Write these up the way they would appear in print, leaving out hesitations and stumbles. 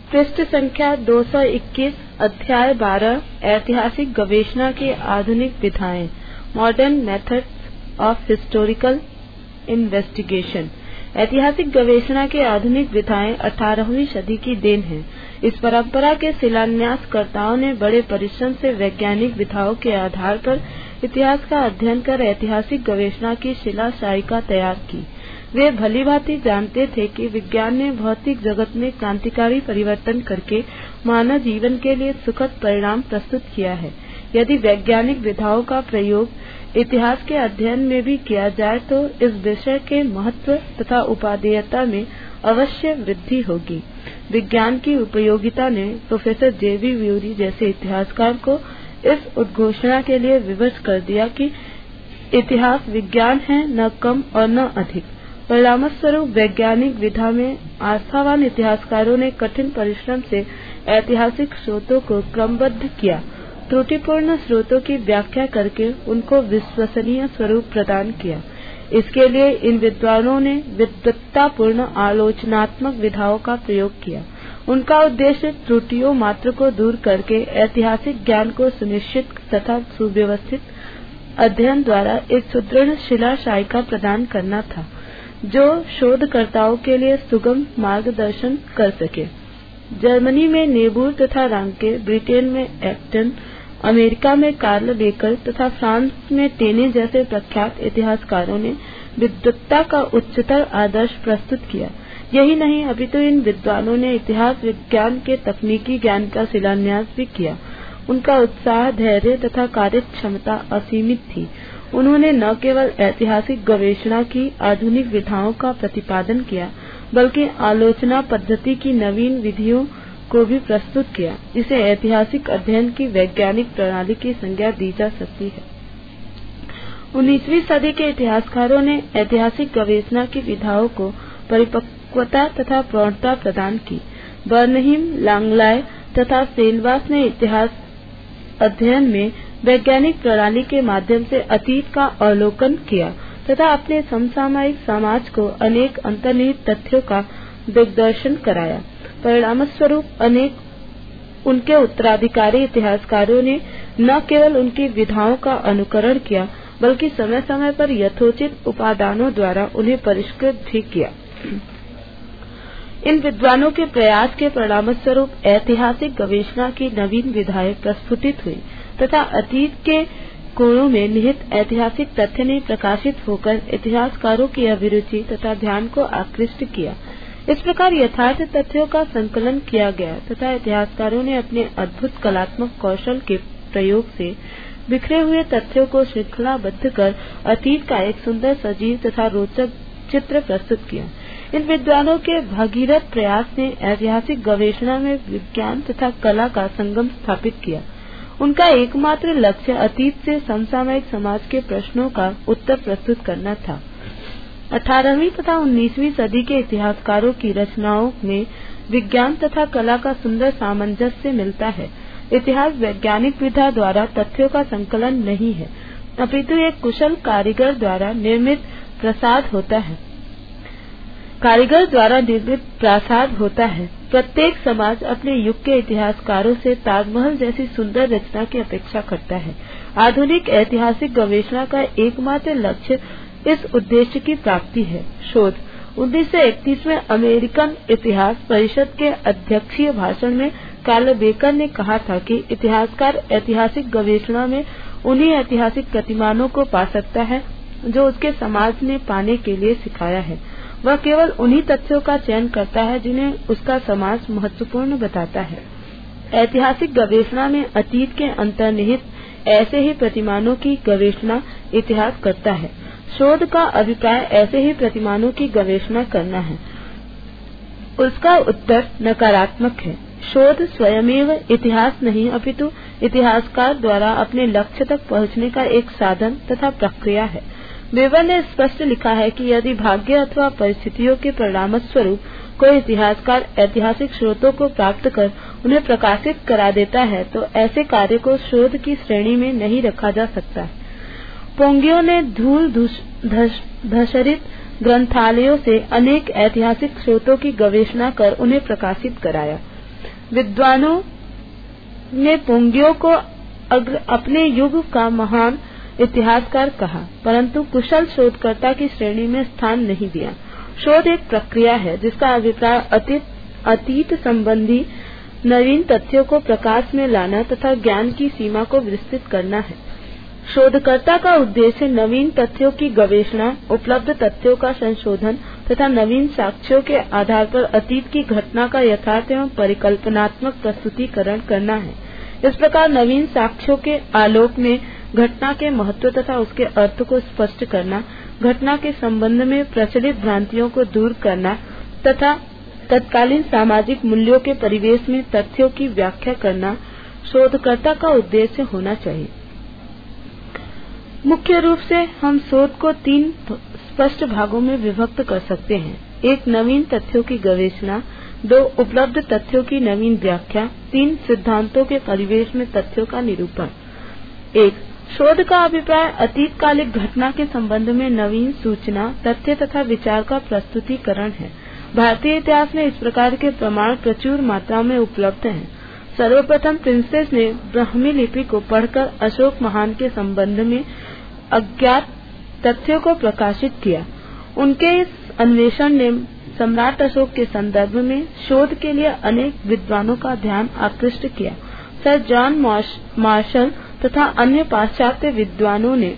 पृष्ठ संख्या 221, अध्याय 12, ऐतिहासिक गवेषणा की आधुनिक विधाएं, modern methods of historical investigation. ऐतिहासिक गवेषणा की आधुनिक विधाएं 18वीं सदी की देन है। इस परंपरा के शिलान्यासकर्ताओं ने बड़े परिश्रम से वैज्ञानिक विधाओं के आधार पर इतिहास का अध्ययन कर ऐतिहासिक गवेषणा की शिला शायिका तैयार की। वे भलीभांति जानते थे कि विज्ञान ने भौतिक जगत में क्रांतिकारी परिवर्तन करके मानव जीवन के लिए सुखद परिणाम प्रस्तुत किया है। यदि वैज्ञानिक विधाओं का प्रयोग इतिहास के अध्ययन में भी किया जाए तो इस विषय के महत्व तथा उपादेयता में अवश्य वृद्धि होगी। विज्ञान की उपयोगिता ने प्रोफेसर जे.बी. व्यूरी जैसे इतिहासकार को इस उद्घोषणा के लिए विवश कर दिया कि इतिहास विज्ञान है, न कम और न अधिक। परिणामस्वरूप वैज्ञानिक विधा में आस्थावान इतिहासकारों ने कठिन परिश्रम से ऐतिहासिक स्रोतों को क्रमबद्ध किया, त्रुटिपूर्ण स्रोतों की व्याख्या करके उनको विश्वसनीय स्वरूप प्रदान किया। इसके लिए इन विद्वानों ने विद्वत्तापूर्ण आलोचनात्मक विधाओं का प्रयोग किया। उनका उद्देश्य त्रुटियों मात्र को दूर करके ऐतिहासिक ज्ञान को सुनिश्चित तथा सुव्यवस्थित अध्ययन द्वारा एक सुदृढ़ शिला शायिका प्रदान करना था, जो शोधकर्ताओं के लिए सुगम मार्गदर्शन कर सके। जर्मनी में नेबूर तथा रांके, ब्रिटेन में एक्टन, अमेरिका में कार्ल बेकर तथा फ्रांस में टेने जैसे प्रख्यात इतिहासकारों ने विद्वत्ता का उच्चतर आदर्श प्रस्तुत किया। यही नहीं, अपितु इन विद्वानों ने इतिहास विज्ञान के तकनीकी ज्ञान का शिलान्यास भी किया। उनका उत्साह, धैर्य तथा कार्य क्षमता असीमित थी। उन्होंने न केवल ऐतिहासिक गवेषणा की आधुनिक विधाओं का प्रतिपादन किया, बल्कि आलोचना पद्धति की नवीन विधियों को भी प्रस्तुत किया, जिसे ऐतिहासिक अध्ययन की वैज्ञानिक प्रणाली की संज्ञा दी जा सकती है। 19वीं सदी के इतिहासकारों ने ऐतिहासिक गवेषणा की विधाओं को परिपक्वता तथा प्रौढ़ता प्रदान की। बर्नहीम, लांगलाय तथा सेलवास ने इतिहास अध्ययन में वैज्ञानिक प्रणाली के माध्यम से अतीत का अवलोकन किया तथा अपने समसामयिक समाज को अनेक अंतर्निहित तथ्यों का दिग्दर्शन कराया। परिणामस्वरूप अनेक उनके उत्तराधिकारी इतिहासकारों ने न केवल उनकी विधाओं का अनुकरण किया, बल्कि समय समय पर यथोचित उपादानों द्वारा उन्हें परिष्कृत भी किया। इन विद्वानों के प्रयास के परिणामस्वरूप ऐतिहासिक गवेषणा की नवीन विधाएं प्रस्फुटित हुई तथा अतीत के कोणों में निहित ऐतिहासिक तथ्य ने प्रकाशित होकर इतिहासकारों की अभिरुचि तथा ध्यान को आकृष्ट किया। इस प्रकार यथार्थ तथ्यों का संकलन किया गया तथा इतिहासकारों ने अपने अद्भुत कलात्मक कौशल के प्रयोग से बिखरे हुए तथ्यों को श्रृंखलाबद्ध कर अतीत का एक सुंदर, सजीव तथा रोचक चित्र प्रस्तुत किया। इन विद्वानों के भगीरथ प्रयास ने ऐतिहासिक गवेषणा में विज्ञान तथा कला का संगम स्थापित किया। उनका एकमात्र लक्ष्य अतीत से समसामयिक समाज के प्रश्नों का उत्तर प्रस्तुत करना था। 18वीं तथा 19वीं सदी के इतिहासकारों की रचनाओं में विज्ञान तथा कला का सुंदर सामंजस्य मिलता है। इतिहास वैज्ञानिक विधा द्वारा तथ्यों का संकलन नहीं है, अपितु एक कुशल कारीगर द्वारा निर्मित प्रासाद होता है। प्रत्येक समाज अपने युग के इतिहासकारों से ताजमहल जैसी सुंदर रचना की अपेक्षा करता है। आधुनिक ऐतिहासिक गवेषणा का एकमात्र लक्ष्य इस उद्देश्य की प्राप्ति है। शोध 1931 में अमेरिकन इतिहास परिषद के अध्यक्षीय भाषण में कार्ल बेकर ने कहा था कि इतिहासकार ऐतिहासिक गवेषणा में उन्हीं ऐतिहासिक प्रतिमानों को पा सकता है जो उसके समाज ने पाने के लिए सिखाया है। वह केवल उन्हीं तथ्यों का चयन करता है जिन्हें उसका समाज महत्वपूर्ण बताता है। ऐतिहासिक गवेषणा में अतीत के अंतर्निहित ऐसे ही प्रतिमानों की गवेषणा इतिहास करता है। शोध का अभिप्राय ऐसे ही प्रतिमानों की गवेषणा करना है। उसका उत्तर नकारात्मक है। शोध स्वयमेव इतिहास नहीं, अपितु इतिहासकार द्वारा अपने लक्ष्य तक पहुंचने का एक साधन तथा प्रक्रिया है। वेबर ने स्पष्ट लिखा है कि यदि भाग्य अथवा परिस्थितियों के परिणामस्वरूप कोई इतिहासकार ऐतिहासिक स्रोतों को प्राप्त कर उन्हें प्रकाशित करा देता है, तो ऐसे कार्य को शोध की श्रेणी में नहीं रखा जा सकता। पोंगियो ने धूल धूसरित ग्रंथालयों से अनेक ऐतिहासिक स्रोतों की गवेषणा कर उन्हें प्रकाशित कराया। विद्वानों ने पुंगियों को अपने युग का महान इतिहासकार कहा, परंतु कुशल शोधकर्ता की श्रेणी में स्थान नहीं दिया। शोध एक प्रक्रिया है जिसका अभिप्राय अतीत संबंधी नवीन तथ्यों को प्रकाश में लाना तथा ज्ञान की सीमा को विस्तृत करना है। शोधकर्ता का उद्देश्य नवीन तथ्यों की गवेषणा, उपलब्ध तथ्यों का संशोधन तथा नवीन साक्ष्यों के आधार पर अतीत की घटना का यथार्थ एवं परिकल्पनात्मक प्रस्तुतिकरण करना है। इस प्रकार नवीन साक्ष्यों के आलोक में घटना के महत्व तथा उसके अर्थ को स्पष्ट करना, घटना के संबंध में प्रचलित भ्रांतियों को दूर करना तथा तत्कालीन सामाजिक मूल्यों के परिवेश में तथ्यों की व्याख्या करना शोधकर्ता का उद्देश्य होना चाहिए। मुख्य रूप से हम शोध को 3 स्पष्ट भागों में विभक्त कर सकते हैं। 1 नवीन तथ्यों की गवेषणा, 2 उपलब्ध तथ्यों की नवीन व्याख्या, 3 सिद्धांतों के परिवेश में तथ्यों का निरूपण। 1 शोध का अभिप्राय अतीतकालिक घटना के संबंध में नवीन सूचना, तथ्य तथा विचार का प्रस्तुतिकरण है। भारतीय इतिहास में इस प्रकार के प्रमाण प्रचुर मात्रा में उपलब्ध हैं। सर्वप्रथम प्रिंसेस ने ब्राह्मी लिपि को पढ़कर अशोक महान के संबंध में अज्ञात तथ्यों को प्रकाशित किया। उनके इस अन्वेषण ने सम्राट अशोक के संदर्भ में शोध के लिए अनेक विद्वानों का ध्यान आकृष्ट किया। सर जॉन मार्शल तथा अन्य पाश्चात्य विद्वानों ने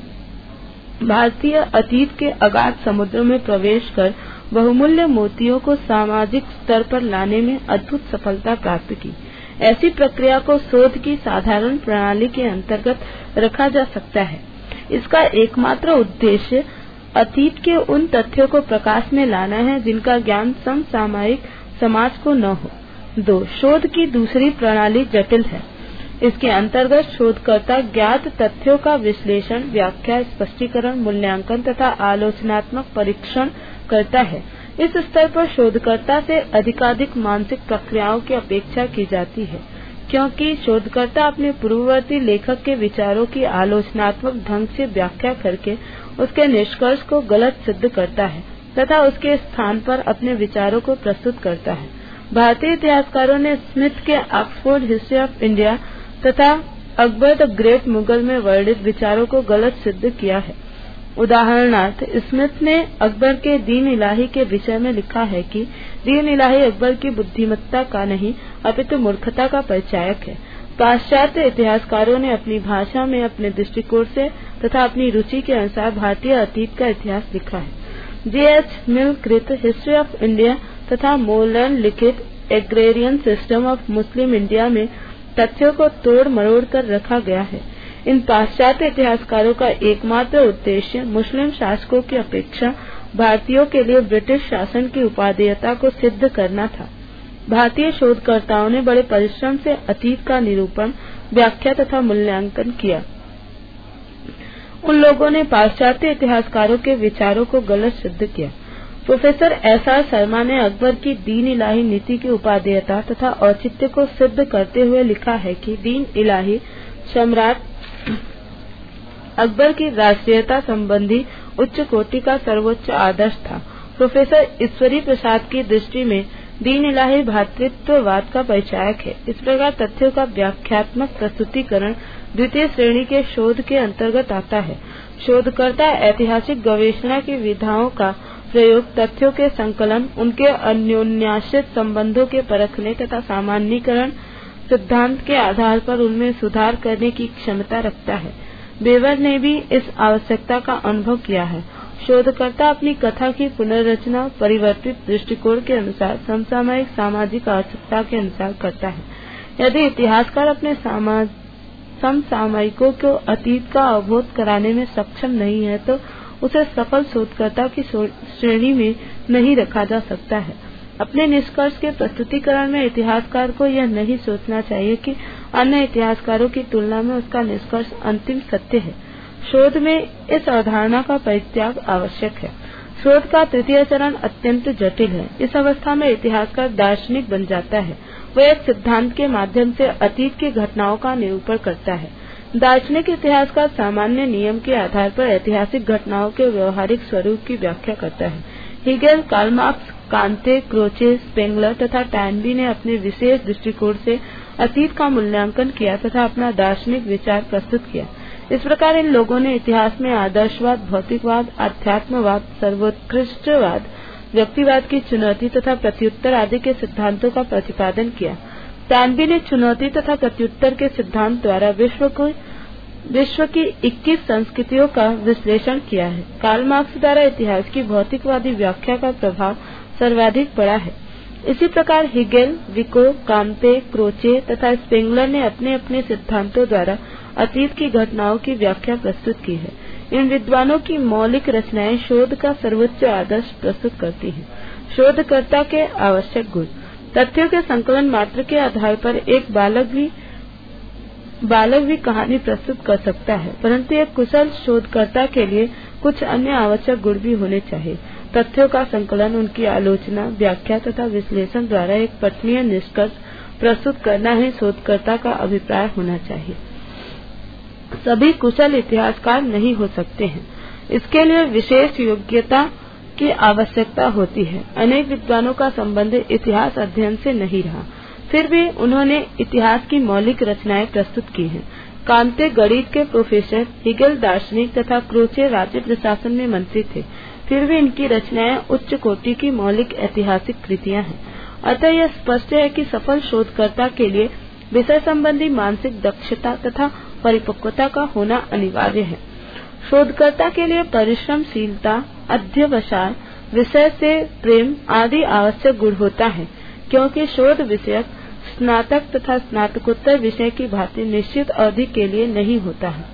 भारतीय अतीत के अगाध समुद्र में प्रवेश कर बहुमूल्य मोतियों को सामाजिक स्तर पर लाने में अद्भुत सफलता प्राप्त की। ऐसी प्रक्रिया को शोध की साधारण प्रणाली के अंतर्गत रखा जा सकता है। इसका एकमात्र उद्देश्य अतीत के उन तथ्यों को प्रकाश में लाना है जिनका ज्ञान समसामयिक समाज को न हो। 2 शोध की दूसरी प्रणाली जटिल है। इसके अंतर्गत शोधकर्ता ज्ञात तथ्यों का विश्लेषण, व्याख्या, स्पष्टीकरण, मूल्यांकन तथा आलोचनात्मक परीक्षण करता है। इस स्तर पर शोधकर्ता से अधिकाधिक मानसिक प्रक्रियाओं की अपेक्षा की जाती है, क्योंकि शोधकर्ता अपने पूर्ववर्ती लेखक के विचारों की आलोचनात्मक ढंग से व्याख्या करके उसके निष्कर्ष को गलत सिद्ध करता है तथा उसके स्थान पर अपने विचारों को प्रस्तुत करता है। भारतीय इतिहासकारों ने स्मिथ के ऑक्सफोर्ड हिस्ट्री ऑफ इंडिया तथा अकबर द ग्रेट मुगल में वर्णित विचारों को गलत सिद्ध किया है। उदाहरणार्थ, स्मिथ ने अकबर के दीन इलाही के विषय में लिखा है कि दीन इलाही अकबर की बुद्धिमत्ता का नहीं अपितु मूर्खता का परिचायक है। पाश्चात्य इतिहासकारों ने अपनी भाषा में अपने दृष्टिकोण से तथा अपनी रुचि के अनुसार भारतीय अतीत का इतिहास लिखा है। J.H. मिल कृत हिस्ट्री ऑफ इंडिया तथा मोरलैंड लिखित agrarian system of Muslim India में तथ्यों को तोड़ मरोड़ कर रखा गया है। इन पाश्चात्य इतिहासकारों का एकमात्र उद्देश्य मुस्लिम शासकों की अपेक्षा भारतीयों के लिए ब्रिटिश शासन की उपादेयता को सिद्ध करना था। भारतीय शोधकर्ताओं ने बड़े परिश्रम से अतीत का निरूपण, व्याख्या तथा मूल्यांकन किया। उन लोगों ने पाश्चात्य इतिहासकारों के विचारों को गलत सिद्ध किया। Professor S.R. शर्मा ने अकबर की दीन इलाही नीति की उपादेयता तथा औचित्य को सिद्ध करते हुए लिखा है कि दीन इलाही सम्राट अकबर की राष्ट्रीयता संबंधी उच्च कोटि का सर्वोच्च आदर्श था। प्रोफेसर ईश्वरी प्रसाद की दृष्टि में दीन इलाही भ्रातृत्ववाद का परिचायक है। इस प्रकार तथ्यों का व्याख्यात्मक प्रस्तुतिकरण द्वितीय श्रेणी के शोध के अंतर्गत आता है। शोधकर्ता ऐतिहासिक गवेषणा की विधाओं का प्रयोग तथ्यों के संकलन, उनके अन्योन्याश्रित संबंधों के परखने तथा सामान्यीकरण सिद्धांत के आधार पर उनमें सुधार करने की क्षमता रखता है। बेवर ने भी इस आवश्यकता का अनुभव किया है। शोधकर्ता अपनी कथा की पुनर्रचना परिवर्तित दृष्टिकोण के अनुसार समसामयिक सामाजिक आवश्यकता के अनुसार करता है। यदि इतिहासकार अपने समसामयिकों को अतीत का अवबोध कराने में सक्षम नहीं है तो उसे सफल शोधकर्ता की श्रेणी में नहीं रखा जा सकता है। अपने निष्कर्ष के प्रस्तुतिकरण में इतिहासकार को यह नहीं सोचना चाहिए कि अन्य इतिहासकारों की तुलना में उसका निष्कर्ष अंतिम सत्य है। शोध में इस अवधारणा का परित्याग आवश्यक है। शोध का तृतीय चरण अत्यंत जटिल है। इस अवस्था में इतिहासकार दार्शनिक बन जाता है। वह एक सिद्धांत के माध्यम से अतीत की घटनाओं का निरूपण करता है। दार्शनिक इतिहासकार सामान्य नियम के आधार पर ऐतिहासिक घटनाओं के व्यवहारिक स्वरूप की व्याख्या करता है। Hegel, Karl Marx, Comte, Croce, Spengler तथा टैनबी ने अपने विशेष दृष्टिकोण से अतीत का मूल्यांकन किया तथा अपना दार्शनिक विचार प्रस्तुत किया। इस प्रकार इन लोगों ने इतिहास में आदर्शवाद, भौतिकवाद, अध्यात्मवाद, सर्वोत्कृष्टवाद, व्यक्तिवाद की चुनौती तथा प्रत्युत्तर आदि के सिद्धांतों का प्रतिपादन किया। टैनबी ने चुनौती तथा प्रत्युत्तर के सिद्धांत द्वारा विश्व की 21 संस्कृतियों का विश्लेषण किया है। कार्ल मार्क्स द्वारा इतिहास की भौतिकवादी व्याख्या का प्रभाव सर्वाधिक पड़ा है। इसी प्रकार हेगेल, विको, कांते, क्रोचे तथा स्पेंगलर ने अपने अपने सिद्धांतों द्वारा अतीत की घटनाओं की व्याख्या प्रस्तुत की है। इन विद्वानों की मौलिक रचनाएं शोध का सर्वोच्च आदर्श प्रस्तुत करती हैं। शोधकर्ता के आवश्यक गुण: तथ्यों के संकलन मात्र के आधार पर एक बालक भी कहानी प्रस्तुत कर सकता है, परंतु एक कुशल शोधकर्ता के लिए कुछ अन्य आवश्यक गुण भी होने चाहिए। तथ्यों का संकलन, उनकी आलोचना, व्याख्या तथा विश्लेषण द्वारा एक पठनीय निष्कर्ष प्रस्तुत करना ही शोधकर्ता का अभिप्राय होना चाहिए। सभी कुशल इतिहासकार नहीं हो सकते हैं, इसके लिए विशेष योग्यता की आवश्यकता होती है। अनेक विद्वानों का संबंध इतिहास अध्ययन से नहीं रहा, फिर भी उन्होंने इतिहास की मौलिक रचनाएं प्रस्तुत की हैं। कांते गणित के प्रोफेसर, हेगेल दार्शनिक तथा क्रोचे राज्य प्रशासन में मंत्री थे, फिर भी इनकी रचनाएं उच्च कोटि की मौलिक ऐतिहासिक कृतियां हैं। अतः यह स्पष्ट है कि सफल शोधकर्ता के लिए विषय संबंधी मानसिक दक्षता तथा परिपक्वता का होना अनिवार्य है। शोधकर्ता के लिए परिश्रमशीलता, अध्यवसाय, विषय से प्रेम आदि आवश्यक गुण होता है, क्योंकि शोध विषयक स्नातक तथा स्नातकोत्तर विषय की भांति निश्चित अवधि के लिए नहीं होता है।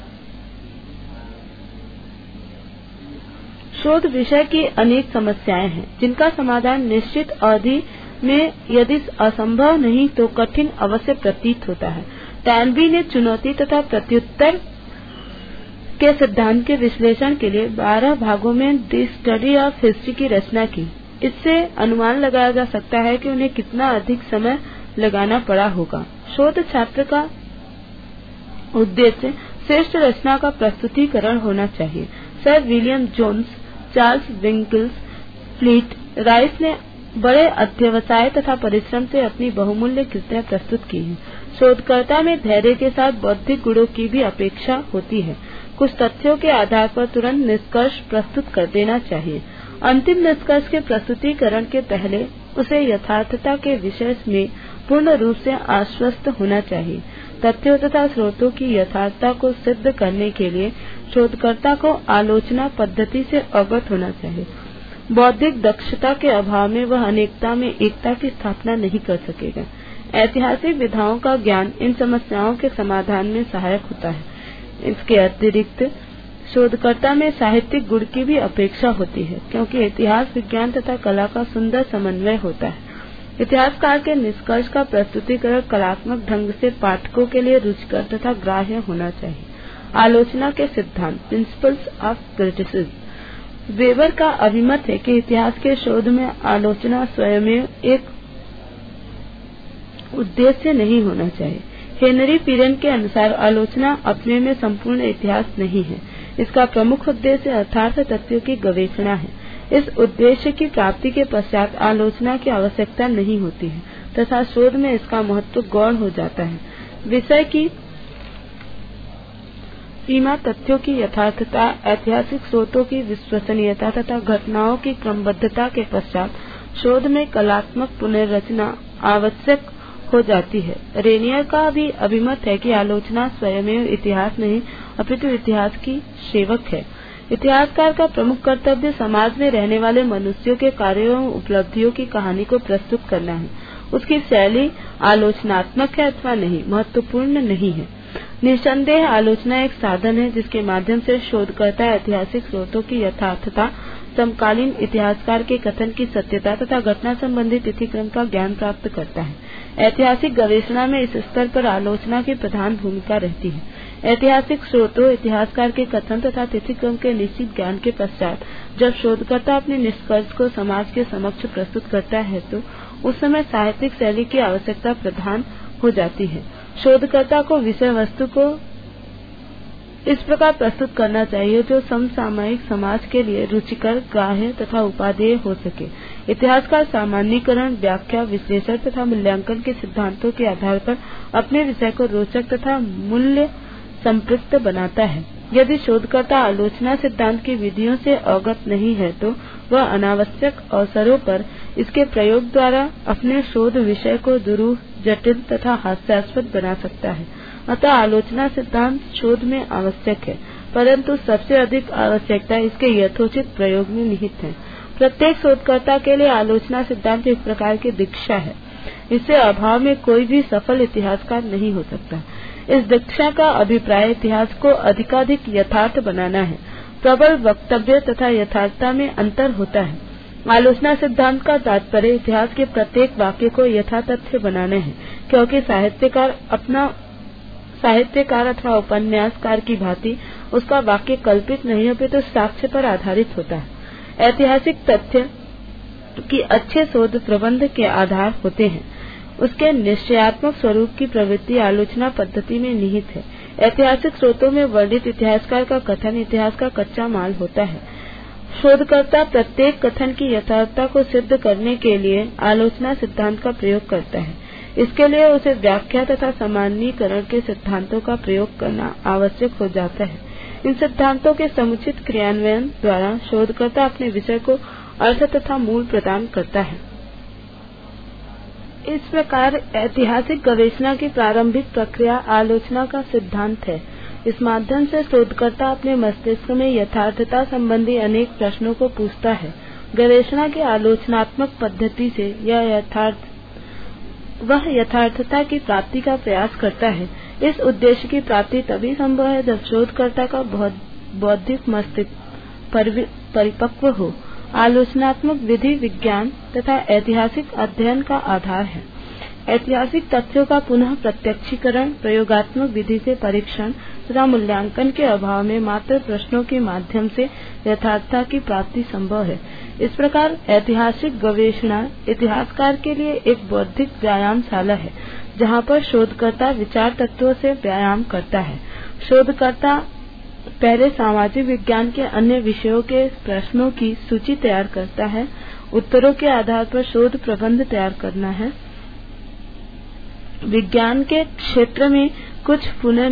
शोध विषय की अनेक समस्याएं हैं, जिनका समाधान निश्चित अवधि में यदि असंभव नहीं तो कठिन अवश्य प्रतीत होता है। टैनबी ने चुनौती तथा प्रत्युत्तर के सिद्धांत के विश्लेषण के लिए 12 भागों में द स्टडी ऑफ हिस्ट्री की रचना की। इससे अनुमान लगाया जा सकता है कि उन्हें कितना अधिक समय लगाना पड़ा होगा। शोध छात्र का उद्देश्य श्रेष्ठ रचना का प्रस्तुतिकरण होना चाहिए। Sir William Jones, Charles Wilkins, Fleet Rice ने बड़े अध्यवसाय तथा परिश्रम से अपनी बहुमूल्य कृतियां प्रस्तुत की हैं। शोधकर्ता में धैर्य के साथ बौद्धिक गुणों की भी अपेक्षा होती है। कुछ तथ्यों के आधार पर तुरंत निष्कर्ष प्रस्तुत कर देना चाहिए। अंतिम निष्कर्ष के प्रस्तुतिकरण के पहले उसे यथार्थता के विषय में पूर्ण रूप से आश्वस्त होना चाहिए। तथ्यों तथा स्रोतों की यथार्थता को सिद्ध करने के लिए शोधकर्ता को आलोचना पद्धति से अवगत होना चाहिए। बौद्धिक दक्षता के अभाव में वह अनेकता में एकता की स्थापना नहीं कर सकेगा। ऐतिहासिक विधाओं का ज्ञान इन समस्याओं के समाधान में सहायक होता है। इसके अतिरिक्त शोधकर्ता में साहित्यिक गुण की भी अपेक्षा होती है, क्योंकि इतिहास, विज्ञान तथा कला का सुंदर समन्वय होता है। इतिहासकार के निष्कर्ष का प्रस्तुतिकरण कलात्मक ढंग से पाठकों के लिए रुचिकर तथा ग्राह्य होना चाहिए। आलोचना के सिद्धांत, प्रिंसिपल्स ऑफ क्रिटिसिज्म। वेबर का अभिमत है कि इतिहास के शोध में आलोचना स्वयं एक उद्देश्य नहीं होना चाहिए। हेनरी पीरेन के अनुसार आलोचना अपने में संपूर्ण इतिहास नहीं है। इसका प्रमुख उद्देश्य अर्थात तथ्यों की गवेषणा है। इस उद्देश्य की प्राप्ति के पश्चात आलोचना की आवश्यकता नहीं होती है तथा शोध में इसका महत्व गौण हो जाता है। विषय की सीमा, तथ्यों की यथार्थता, ऐतिहासिक स्रोतों की विश्वसनीयता तथा घटनाओं की क्रमबद्धता के पश्चात शोध में कलात्मक पुनर्रचना आवश्यक हो जाती है। रेनियर का भी अभिमत है कि आलोचना स्वयं इतिहास नहीं अपितु इतिहास की सेवक है। इतिहासकार का प्रमुख कर्तव्य समाज में रहने वाले मनुष्यों के कार्यों एवं उपलब्धियों की कहानी को प्रस्तुत करना है। उसकी शैली आलोचनात्मक है अथवा नहीं, महत्वपूर्ण नहीं है। निसंदेह आलोचना एक साधन है जिसके माध्यम से शोधकर्ता ऐतिहासिक स्रोतों की यथार्थता, समकालीन इतिहासकार के कथन की सत्यता तथा घटना संबंधी तिथिक्रम का ज्ञान प्राप्त करता है। ऐतिहासिक गवेषणा में इस स्तर पर आलोचना की प्रधान भूमिका रहती है। ऐतिहासिक स्रोतों, इतिहासकार के कथन तथा तिथिक्रम के निश्चित ज्ञान के पश्चात जब शोधकर्ता अपने निष्कर्ष को समाज के समक्ष प्रस्तुत करता है तो उस समय साहित्यिक शैली की आवश्यकता प्रधान हो जाती है। शोधकर्ता को विषय वस्तु को इस प्रकार प्रस्तुत करना चाहिए जो समसामयिक समाज के लिए रुचिकर, ग्राह्य तथा उपादेय हो सके। इतिहासकार सामान्यीकरण, व्याख्या, विश्लेषण तथा मूल्यांकन के सिद्धांतों के आधार पर अपने विषय को रोचक तथा मूल्य संपृक्त बनाता है। यदि शोधकर्ता आलोचना सिद्धांत की विधियों से अवगत नहीं है तो वह अनावश्यक अवसरों पर इसके प्रयोग द्वारा अपने शोध विषय को दुरूह, जटिल तथा हास्यास्पद बना सकता है। अतः आलोचना सिद्धांत शोध में आवश्यक है, परंतु सबसे अधिक आवश्यकता इसके यथोचित प्रयोग में निहित है। प्रत्येक शोधकर्ता के लिए आलोचना सिद्धांत एक प्रकार की दीक्षा है। इससे अभाव में कोई भी सफल इतिहासकार नहीं हो सकता। इस दीक्षा का अभिप्राय इतिहास को अधिकाधिक यथार्थ बनाना है। प्रबल वक्तव्य तथा यथार्थता में अंतर होता है। आलोचना सिद्धांत का तात्पर्य इतिहास के प्रत्येक वाक्य को यथातथ्य बनाना है, क्योंकि साहित्यकार अथवा उपन्यासकार की भांति उसका वाक्य कल्पित नहीं अपितु साक्ष्य पर आधारित होता है। ऐतिहासिक तथ्य की अच्छे शोध प्रबंध के आधार होते हैं। उसके निश्चयात्मक स्वरूप की प्रवृत्ति आलोचना पद्धति में निहित है। ऐतिहासिक स्रोतों में वर्णित इतिहासकार का कथन इतिहास का कच्चा माल होता है। शोधकर्ता प्रत्येक कथन की यथार्थता को सिद्ध करने के लिए आलोचना सिद्धांत का प्रयोग करता है। इसके लिए उसे व्याख्या तथा सामान्यीकरण के सिद्धांतों का प्रयोग करना आवश्यक हो जाता है। इन सिद्धांतों के समुचित क्रियान्वयन द्वारा शोधकर्ता अपने विषय को अर्थ तथा मूल प्रदान करता है। इस प्रकार ऐतिहासिक गवेषणा की प्रारंभिक प्रक्रिया आलोचना का सिद्धांत है। इस माध्यम से शोधकर्ता अपने मस्तिष्क में यथार्थता संबंधी अनेक प्रश्नों को पूछता है। गवेषणा की आलोचनात्मक पद्धति से वह यथार्थता की प्राप्ति का प्रयास करता है। इस उद्देश्य की प्राप्ति तभी संभव है जब शोधकर्ता का बौद्धिक मस्तिष्क परिपक्व हो। आलोचनात्मक विधि विज्ञान तथा ऐतिहासिक अध्ययन का आधार है। ऐतिहासिक तथ्यों का पुनः प्रत्यक्षीकरण प्रयोगात्मक विधि से परीक्षण तथा मूल्यांकन के अभाव में मात्र प्रश्नों के माध्यम से यथार्थता की प्राप्ति संभव है। इस प्रकार ऐतिहासिक गवेषणा इतिहासकार के लिए एक बौद्धिक व्यायामशाला है, जहाँ पर शोधकर्ता विचार तत्वों से व्यायाम करता है। शोधकर्ता पहले सामाजिक विज्ञान के अन्य विषयों के प्रश्नों की सूची तैयार करता है। उत्तरों के आधार पर शोध प्रबंध तैयार करना है। विज्ञान के क्षेत्र में कुछ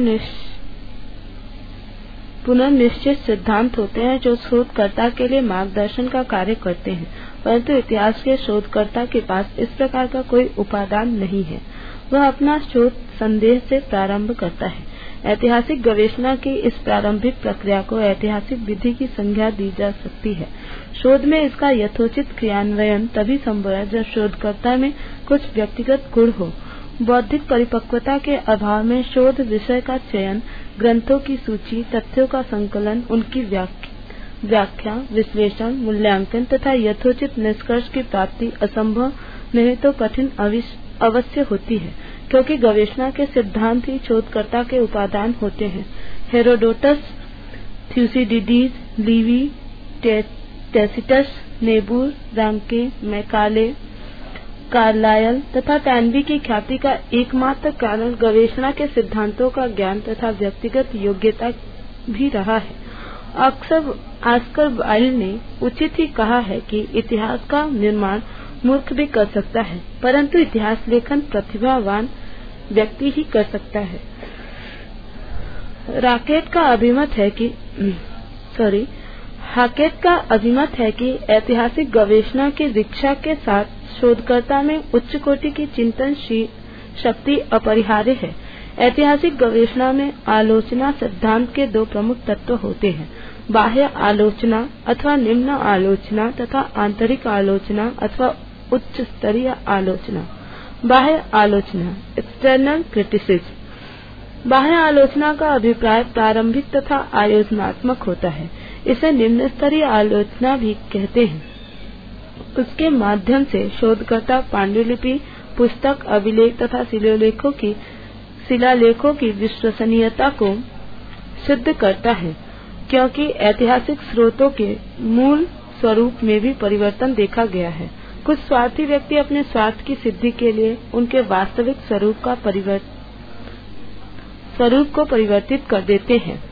पुनर्निश्चित सिद्धांत होते हैं जो शोधकर्ता के लिए मार्गदर्शन का कार्य करते हैं, परंतु इतिहास के शोधकर्ता के पास इस प्रकार का कोई उपादान नहीं है। वह अपना शोध संदेह से प्रारंभ करता है। ऐतिहासिक गवेषणा की इस प्रारंभिक प्रक्रिया को ऐतिहासिक विधि की संज्ञा दी जा सकती है। शोध में इसका यथोचित क्रियान्वयन तभी संभव है जब शोधकर्ता में कुछ व्यक्तिगत गुण हो। बौद्धिक परिपक्वता के अभाव में शोध विषय का चयन, ग्रंथों की सूची, तथ्यों का संकलन, उनकी व्याख्या, विश्लेषण, मूल्यांकन तथा यथोचित निष्कर्ष की प्राप्ति असंभव नहीं तो कठिन अवश्य होती है, क्योंकि गवेषणा के सिद्धांत ही शोधकर्ता के उपादान होते हैं। Herodotus, Thucydides, Livy, Tacitus, Niebuhr, Ranke, Macaulay, Carlyle तथा टैनबी की ख्याति का एकमात्र कारण गवेषणा के सिद्धांतों का ज्ञान तथा व्यक्तिगत योग्यता भी रहा है। ऑस्कर वाइल्ड ने उचित ही कहा है कि इतिहास का निर्माण मूर्ख भी कर सकता है, परंतु इतिहास लेखन प्रतिभावान व्यक्ति ही कर सकता है। हाकेट का अभिमत है कि ऐतिहासिक गवेषणा की दीक्षा के साथ शोधकर्ता में उच्च कोटि की चिंतन शक्ति अपरिहार्य है। ऐतिहासिक गवेषणा में आलोचना सिद्धांत के दो प्रमुख तत्व होते हैं, बाह्य आलोचना अथवा निम्न आलोचना तथा आंतरिक आलोचना अथवा उच्च स्तरीय आलोचना। बाह्य आलोचना एक्सटर्नल क्रिटिसिज्म। बाह्य आलोचना का अभिप्राय प्रारंभिक तथा आयोजनात्मक होता है। इसे निम्न स्तरीय आलोचना भी कहते हैं। उसके माध्यम से शोधकर्ता पांडुलिपि, पुस्तक, अभिलेख तथा शिलालेखों की विश्वसनीयता को सिद्ध करता है, क्योंकि ऐतिहासिक स्रोतों के मूल स्वरूप में भी परिवर्तन देखा गया है। कुछ स्वार्थी व्यक्ति अपने स्वार्थ की सिद्धि के लिए उनके वास्तविक स्वरूप को परिवर्तित कर देते हैं।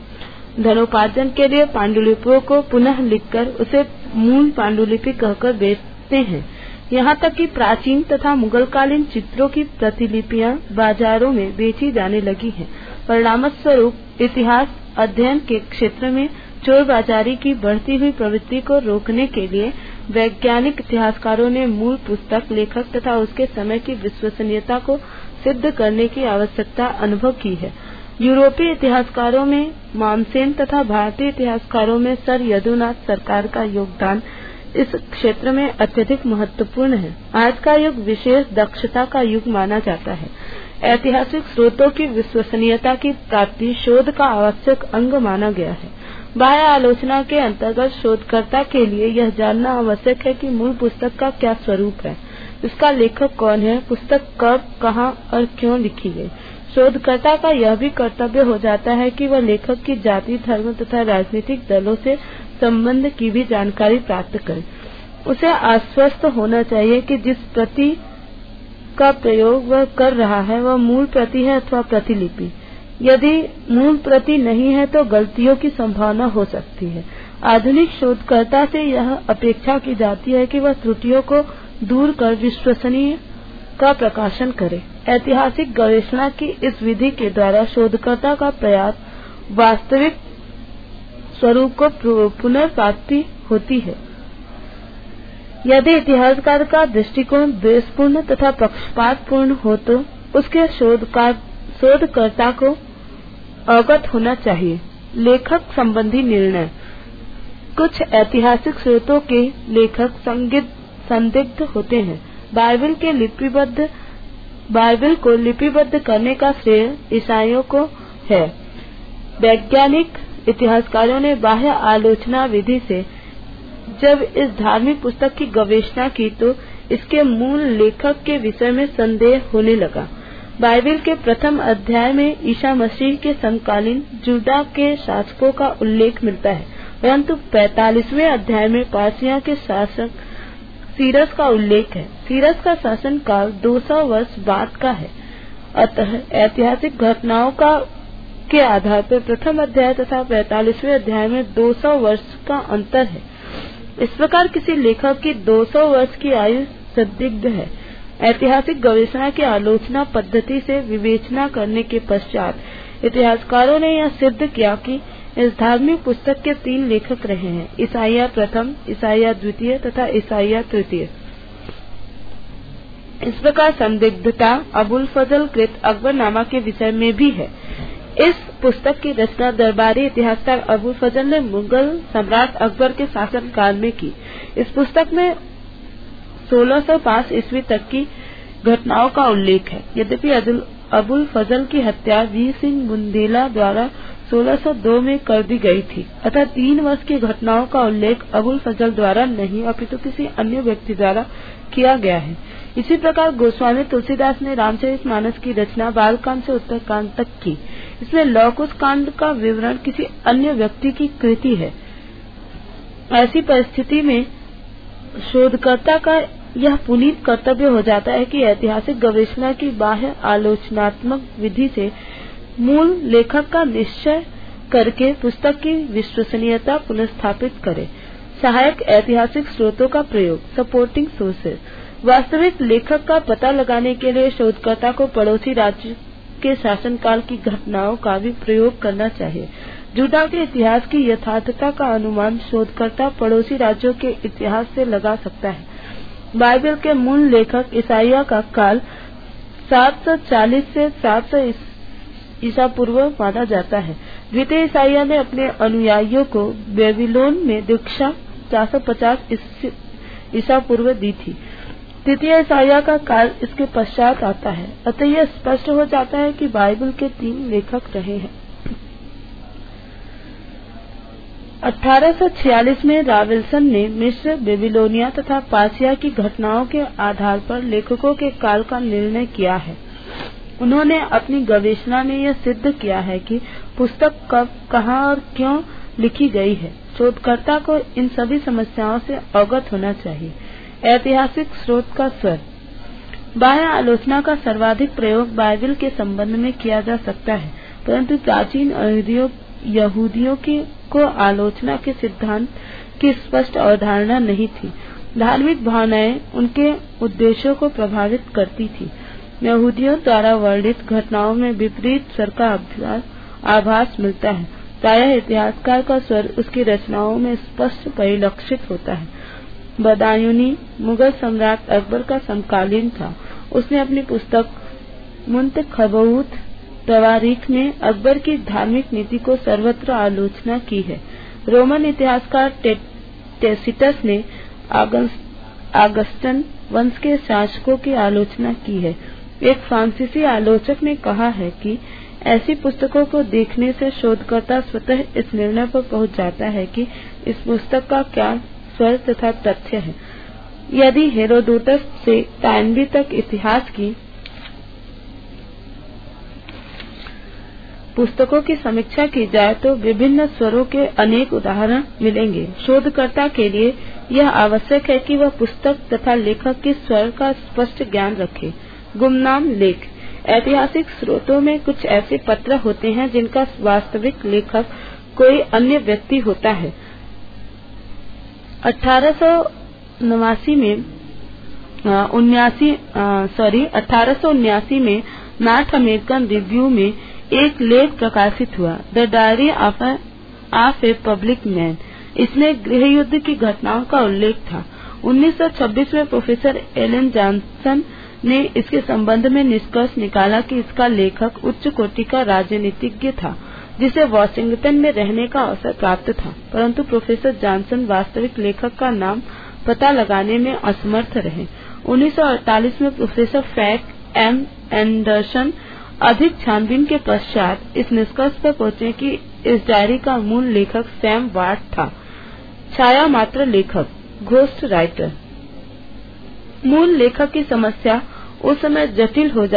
धनोपार्जन के लिए पांडुलिपियों को पुनः लिखकर उसे मूल पांडुलिपि कहकर बेचते हैं। यहाँ तक कि प्राचीन तथा मुगलकालीन चित्रों की प्रतिलिपियां बाजारों में बेची जाने लगी हैं। परिणामस्वरूप इतिहास अध्ययन के क्षेत्र में चोरबाजारी की बढ़ती हुई प्रवृत्ति को रोकने के लिए वैज्ञानिक इतिहासकारों ने मूल पुस्तक, लेखक तथा उसके समय की विश्वसनीयता को सिद्ध करने की आवश्यकता अनुभव की है। यूरोपीय इतिहासकारों में मामसेन तथा भारतीय इतिहासकारों में सर यदुनाथ सरकार का योगदान इस क्षेत्र में अत्यधिक महत्वपूर्ण है। आज का युग विशेष दक्षता का युग माना जाता है। ऐतिहासिक स्रोतों की विश्वसनीयता की प्राप्ति शोध का आवश्यक अंग माना गया है। बाह्य आलोचना के अंतर्गत शोधकर्ता के लिए यह जानना आवश्यक है कि मूल पुस्तक का क्या स्वरूप है, इसका लेखक कौन है, पुस्तक कब, कहाँ और क्यों लिखी गई। शोधकर्ता का यह भी कर्तव्य हो जाता है कि वह लेखक की जाति, धर्म तथा राजनीतिक दलों से संबंध की भी जानकारी प्राप्त करे। उसे आश्वस्त होना चाहिए कि जिस प्रति का प्रयोग वह कर रहा है वह मूल प्रति है अथवा प्रतिलिपि। यदि मूल प्रति नहीं है तो गलतियों की संभावना हो सकती है। आधुनिक शोधकर्ता से यह अपेक्षा की जाती है कि वह त्रुटियों को दूर कर विश्वसनीय का प्रकाशन करे। ऐतिहासिक गवेषणा की इस विधि के द्वारा शोधकर्ता का प्रयास वास्तविक स्वरूप को पुनर्प्राप्ति होती है। यदि इतिहासकार का दृष्टिकोण द्वेषपूर्ण तथा पक्षपातपूर्ण हो तो उसके शोधकर्ता को अवगत होना चाहिए। लेखक संबंधी निर्णय। कुछ ऐतिहासिक स्रोतों के लेखक संदिग्ध होते हैं। बाइबिल को लिपिबद्ध करने का श्रेय ईसाइयों को है। वैज्ञानिक इतिहासकारों ने बाह्य आलोचना विधि से जब इस धार्मिक पुस्तक की गवेषणा की तो इसके मूल लेखक के विषय में संदेह होने लगा। बाइबिल के प्रथम अध्याय में ईसा मसीह के समकालीन जुदा के शासकों का उल्लेख मिलता है, परंतु 45वें अध्याय में पारसिया के शासक सीरस का उल्लेख है। सीरस का शासन काल 200 वर्ष बाद का है। अतः ऐतिहासिक घटनाओं के आधार पर प्रथम अध्याय तथा 45वें अध्याय में 200 वर्ष का अंतर है। इस प्रकार किसी लेखक की 200 वर्ष की आयु संदिग्ध है। ऐतिहासिक गवेषणा की आलोचना पद्धति से विवेचना करने के पश्चात इतिहासकारों ने यह सिद्ध किया कि इस धार्मिक पुस्तक के 3 लेखक रहे हैं, ईसाइया प्रथम, ईसाइया द्वितीय तथा ईसाइया तृतीय। इस प्रकार संदिग्धता अबुल फजल कृत अकबरनामा के विषय में भी है। इस पुस्तक की रचना दरबारी इतिहासकार अबुल फजल ने मुगल सम्राट अकबर के शासन काल में की। इस पुस्तक में 1605 ईस्वी तक की घटनाओं का उल्लेख है। यद्यपि अबुल फजल की हत्या वीर सिंह बुंदेला द्वारा 1602 में कर दी गई थी, अतः 3 वर्ष की घटनाओं का उल्लेख अबुल फजल द्वारा नहीं अपितु किसी अन्य व्यक्ति द्वारा किया गया है। इसी प्रकार गोस्वामी तुलसीदास ने रामचरितमानस की रचना बालकांड से उत्तरकांड तक की। इसमें लौकुश कांड का विवरण किसी अन्य व्यक्ति की कृति है। ऐसी परिस्थिति में शोधकर्ता का यह पुनीत कर्तव्य हो जाता है कि ऐतिहासिक गवेषणा की बाह्य आलोचनात्मक विधि से मूल लेखक का निश्चय करके पुस्तक की विश्वसनीयता पुनर्स्थापित करे। सहायक ऐतिहासिक स्रोतों का प्रयोग, सपोर्टिंग सोर्सेज। वास्तविक लेखक का पता लगाने के लिए शोधकर्ता को पड़ोसी राज्य के शासनकाल की घटनाओं का भी प्रयोग करना चाहिए। जुदा के इतिहास की यथार्थता का अनुमान शोधकर्ता पड़ोसी राज्यों के इतिहास से लगा सकता है। बाइबिल के मूल लेखक ईसाइया का काल 740 से 700 ईसा पूर्व माना जाता है। द्वितीय ईसाइया ने अपने अनुयायियों को बेबीलोन में दीक्षा 450 ईसा पूर्व दी थी। तृतीय ईसाइया का काल इसके पश्चात आता है। अतः यह स्पष्ट हो जाता है कि बाइबिल के 3 लेखक रहे हैं। 1846 में राविल्सन ने मिस्र, बेबीलोनिया तथा पार्सिया की घटनाओं के आधार पर लेखकों के काल का निर्णय किया है। उन्होंने अपनी गवेषणा में यह सिद्ध किया है कि पुस्तक कब, कहाँ और क्यों लिखी गई है। शोधकर्ता को इन सभी समस्याओं से अवगत होना चाहिए। ऐतिहासिक स्रोत का स्वर। बाह्य आलोचना का सर्वाधिक प्रयोग बाइबिल के संबंध में किया जा सकता है, परंतु प्राचीन यहूदियों को आलोचना के सिद्धांत की स्पष्ट अवधारणा नहीं थी। धार्मिक भावनाएं उनके उद्देश्यों को प्रभावित करती थी। यहूदियों द्वारा वर्णित घटनाओं में विपरीत स्वर का आभास मिलता है। प्रायः इतिहासकार का स्वर उसकी रचनाओं में स्पष्ट परिलक्षित होता है। बदायूनी मुगल सम्राट अकबर का समकालीन था। उसने अपनी पुस्तक मुंतखबउत तवारीख में अकबर की धार्मिक नीति को सर्वत्र आलोचना की है। रोमन इतिहासकार टेसिटस ने आगस्टन वंश के शासकों की आलोचना की है। एक फ्रांसीसी आलोचक ने कहा है कि ऐसी पुस्तकों को देखने से शोधकर्ता स्वतः इस निर्णय पर पहुंच जाता है कि इस पुस्तक का क्या स्वर तथा तथ्य है। यदि हेरोडोटस से टाइनबी तक इतिहास की पुस्तकों की समीक्षा की जाए तो विभिन्न स्वरों के अनेक उदाहरण मिलेंगे। शोधकर्ता के लिए यह आवश्यक है कि वह पुस्तक तथा लेखक के स्वर का स्पष्ट ज्ञान रखे। गुमनाम लेख। ऐतिहासिक स्रोतों में कुछ ऐसे पत्र होते हैं जिनका वास्तविक लेखक कोई अन्य व्यक्ति होता है। 1879 में नॉर्थ अमेरिकन रिव्यू में एक लेख प्रकाशित हुआ, the diary of a public man. इसमें गृह युद्ध की घटनाओं का उल्लेख था। 1926 में प्रोफेसर एलन जॉनसन ने इसके संबंध में निष्कर्ष निकाला कि इसका लेखक उच्च कोटि का राजनीतिज्ञ था जिसे वॉशिंगटन में रहने का अवसर प्राप्त था, परंतु प्रोफेसर जॉनसन वास्तविक लेखक का नाम पता लगाने में असमर्थ रहे। 1948 में प्रोफेसर फैक एम एंडरसन अधिक छानबीन के पश्चात इस निष्कर्ष पर पहुंचे कि इस डायरी का मूल लेखक सैम वाट था, छाया मात्र लेखक, घोस्ट राइटर। मूल लेखक की समस्या उस समय जटिल हो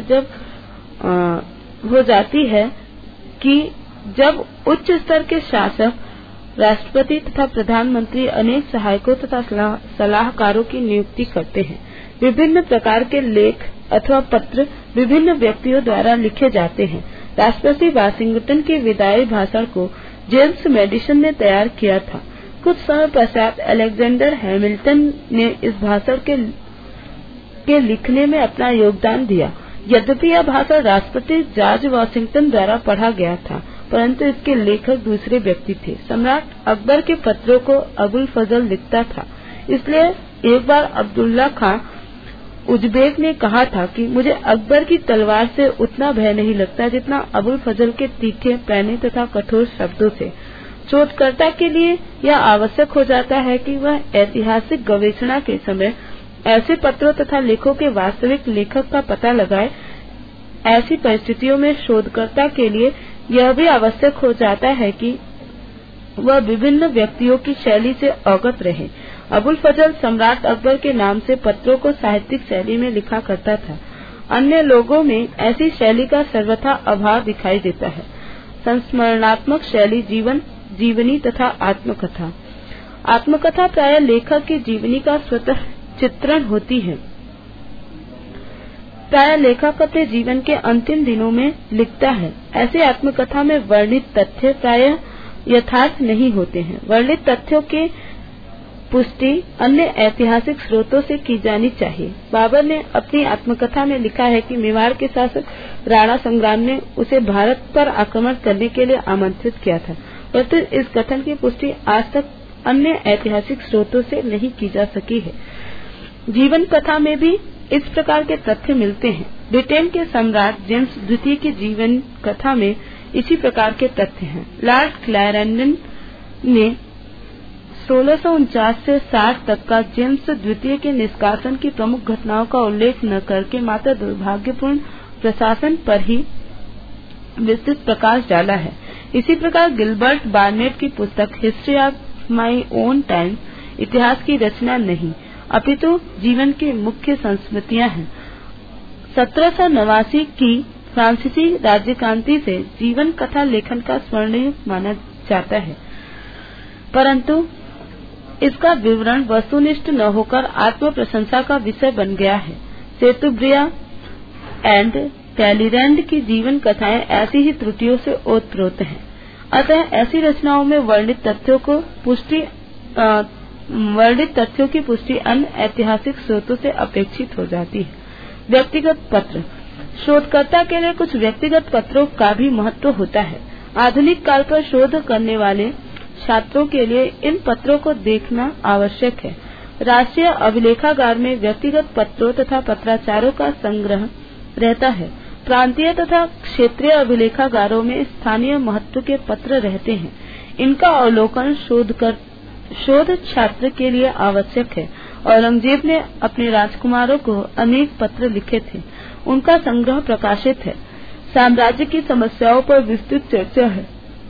जाती है कि जब उच्च स्तर के शासक, राष्ट्रपति तथा प्रधानमंत्री अनेक सहायकों तथा सलाहकारों की नियुक्ति करते हैं। विभिन्न प्रकार के लेख अथवा पत्र विभिन्न व्यक्तियों द्वारा लिखे जाते हैं। राष्ट्रपति वाशिंगटन के विदाई भाषण को जेम्स मैडिसन ने तैयार किया था। कुछ समय पश्चात अलेक्जेंडर हैमिल्टन ने इस भाषण के लिखने में अपना योगदान दिया। यद्यपि यह भाषण राष्ट्रपति जॉर्ज वाशिंगटन द्वारा पढ़ा गया था, परंतु इसके लेखक दूसरे व्यक्ति थे। सम्राट अकबर के पत्रों को अबुल फजल लिखता था। इसलिए एक बार अब्दुल्ला खां उज़्बेक ने कहा था कि मुझे अकबर की तलवार से उतना भय नहीं लगता जितना अबुल फजल के तीखे, पैने तथा कठोर शब्दों से। शोधकर्ता के लिए यह आवश्यक हो जाता है कि वह ऐतिहासिक गवेषणा के समय ऐसे पत्रों तथा लेखों के वास्तविक लेखक का पता लगाए। ऐसी परिस्थितियों में शोधकर्ता के लिए यह भी आवश्यक हो जाता है कि वह विभिन्न व्यक्तियों की शैली से अवगत रहे। अबुल फजल सम्राट अकबर के नाम से पत्रों को साहित्यिक शैली में लिखा करता था। अन्य लोगों में ऐसी शैली का सर्वथा अभाव दिखाई देता है। संस्मरणात्मक शैली, जीवनी तथा आत्मकथा। आत्मकथा प्रायः लेखक की जीवनी का स्वतः चित्रण होती है। प्रायः लेखक अपने जीवन के अंतिम दिनों में लिखता है। ऐसे आत्मकथा में वर्णित तथ्य प्रायः यथार्थ नहीं होते हैं। वर्णित तथ्यों की पुष्टि अन्य ऐतिहासिक स्रोतों से की जानी चाहिए। बाबर ने अपनी आत्मकथा में लिखा है कि मेवाड़ के शासक राणा संग्राम ने उसे भारत पर आक्रमण करने के लिए आमंत्रित किया था, परंतु इस कथन की पुष्टि आज तक अन्य ऐतिहासिक स्रोतों से नहीं की जा सकी है। जीवन कथा में भी इस प्रकार के तथ्य मिलते हैं। ब्रिटेन के सम्राट जेम्स द्वितीय की जीवन कथा में इसी प्रकार के तथ्य हैं। लॉर्ड क्लैरेंडन ने 1649 से 60 तक का जेम्स द्वितीय के निष्कासन की प्रमुख घटनाओं का उल्लेख न करके मात्र दुर्भाग्यपूर्ण प्रशासन पर ही विस्तृत प्रकाश डाला है। इसी प्रकार गिलबर्ट बार्नेट की पुस्तक history of my own time इतिहास की रचना नहीं, अपितु जीवन की मुख्य संस्मृतियां हैं। 1789 की फ्रांसीसी राज्यक्रांति से जीवन कथा लेखन का स्वर्णिम माना जाता है, परंतु इसका विवरण वस्तुनिष्ठ न होकर आत्म प्रशंसा का विषय बन गया है। सेतुब्रिया एंड टैलीरैंड की जीवन कथाएं ऐसी ही त्रुटियों से ओतप्रोत हैं। अतः ऐसी रचनाओं में वर्णित तथ्यों की पुष्टि अन्य ऐतिहासिक स्रोतों से अपेक्षित हो जाती है। व्यक्तिगत पत्र। शोधकर्ता के लिए कुछ व्यक्तिगत पत्रों का भी महत्व होता है। आधुनिक काल पर शोध करने वाले छात्रों के लिए इन पत्रों को देखना आवश्यक है। राष्ट्रीय अभिलेखागार में व्यक्तिगत पत्रों तथा पत्राचारों का संग्रह रहता है। प्रांतीय तथा क्षेत्रीय अभिलेखागारों में स्थानीय महत्व के पत्र रहते हैं। इनका अवलोकन शोध छात्र के लिए आवश्यक है। औरंगजेब ने अपने राजकुमारों को अनेक पत्र लिखे थे। उनका संग्रह प्रकाशित है। साम्राज्य की समस्याओं पर विस्तृत चर्चा है।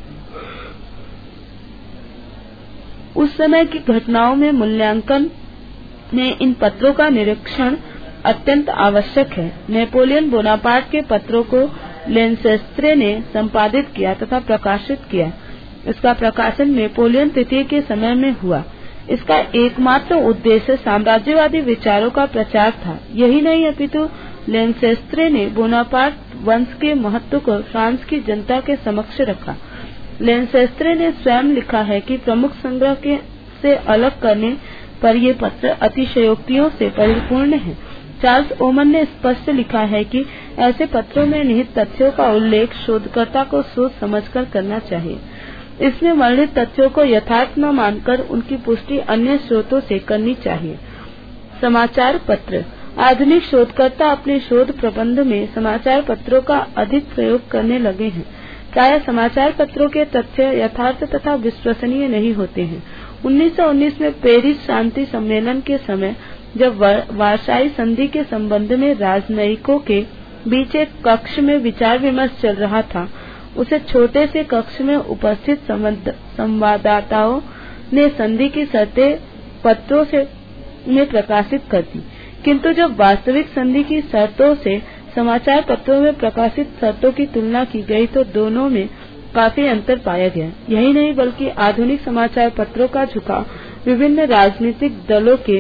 उस समय की घटनाओं में मूल्यांकन में इन पत्रों का निरीक्षण अत्यंत आवश्यक है। नेपोलियन बोनापार्ट के पत्रों को लेंसेस्त्रे ने संपादित किया तथा प्रकाशित किया। इसका प्रकाशन नेपोलियन तृतीय के समय में हुआ। इसका एकमात्र उद्देश्य साम्राज्यवादी विचारों का प्रचार था। यही नहीं अपितु लेंसेस्त्रे ने बोनापार्ट वंश के महत्व को फ्रांस की जनता के समक्ष रखा। लेंसेस्त्रे ने स्वयं लिखा है कि प्रमुख संग्रह से अलग करने पर ये पत्र अतिशयोक्तियों से परिपूर्ण है। चार्ल्स ओमन ने स्पष्ट लिखा है कि ऐसे पत्रों में निहित तथ्यों का उल्लेख शोधकर्ता को सोच समझकर करना चाहिए। इसमें वर्णित तथ्यों को यथार्थ न मानकर उनकी पुष्टि अन्य स्रोतों से करनी चाहिए। समाचार पत्र। आधुनिक शोधकर्ता अपने शोध प्रबंध में समाचार पत्रों का अधिक प्रयोग करने लगे हैं। प्रायः समाचार पत्रों के तथ्य यथार्थ तथा विश्वसनीय नहीं होते हैं। 1919 में पेरिस शांति सम्मेलन के समय जब वार्साई संधि के संबंध में राजनयिकों के बीच एक कक्ष में विचार विमर्श चल रहा था, उसे छोटे से कक्ष में उपस्थित संवाददाताओं ने संधि की शर्तें पत्रों में प्रकाशित कर दी। किंतु जब वास्तविक संधि की शर्तों से समाचार पत्रों में प्रकाशित शर्तों की तुलना की गई तो दोनों में काफी अंतर पाया गया। यही नहीं बल्कि आधुनिक समाचार पत्रों का झुकाव विभिन्न राजनीतिक दलों के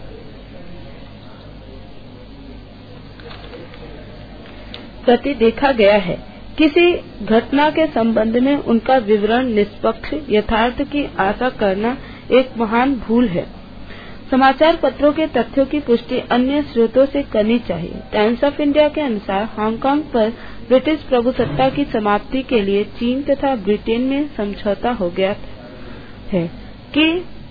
प्रति देखा गया है। किसी घटना के संबंध में उनका विवरण निष्पक्ष यथार्थ की आशा करना एक महान भूल है। समाचार पत्रों के तथ्यों की पुष्टि अन्य स्रोतों से करनी चाहिए। टाइम्स ऑफ इंडिया के अनुसार हांगकांग पर ब्रिटिश प्रभुसत्ता की समाप्ति के लिए चीन तथा ब्रिटेन में समझौता हो गया है कि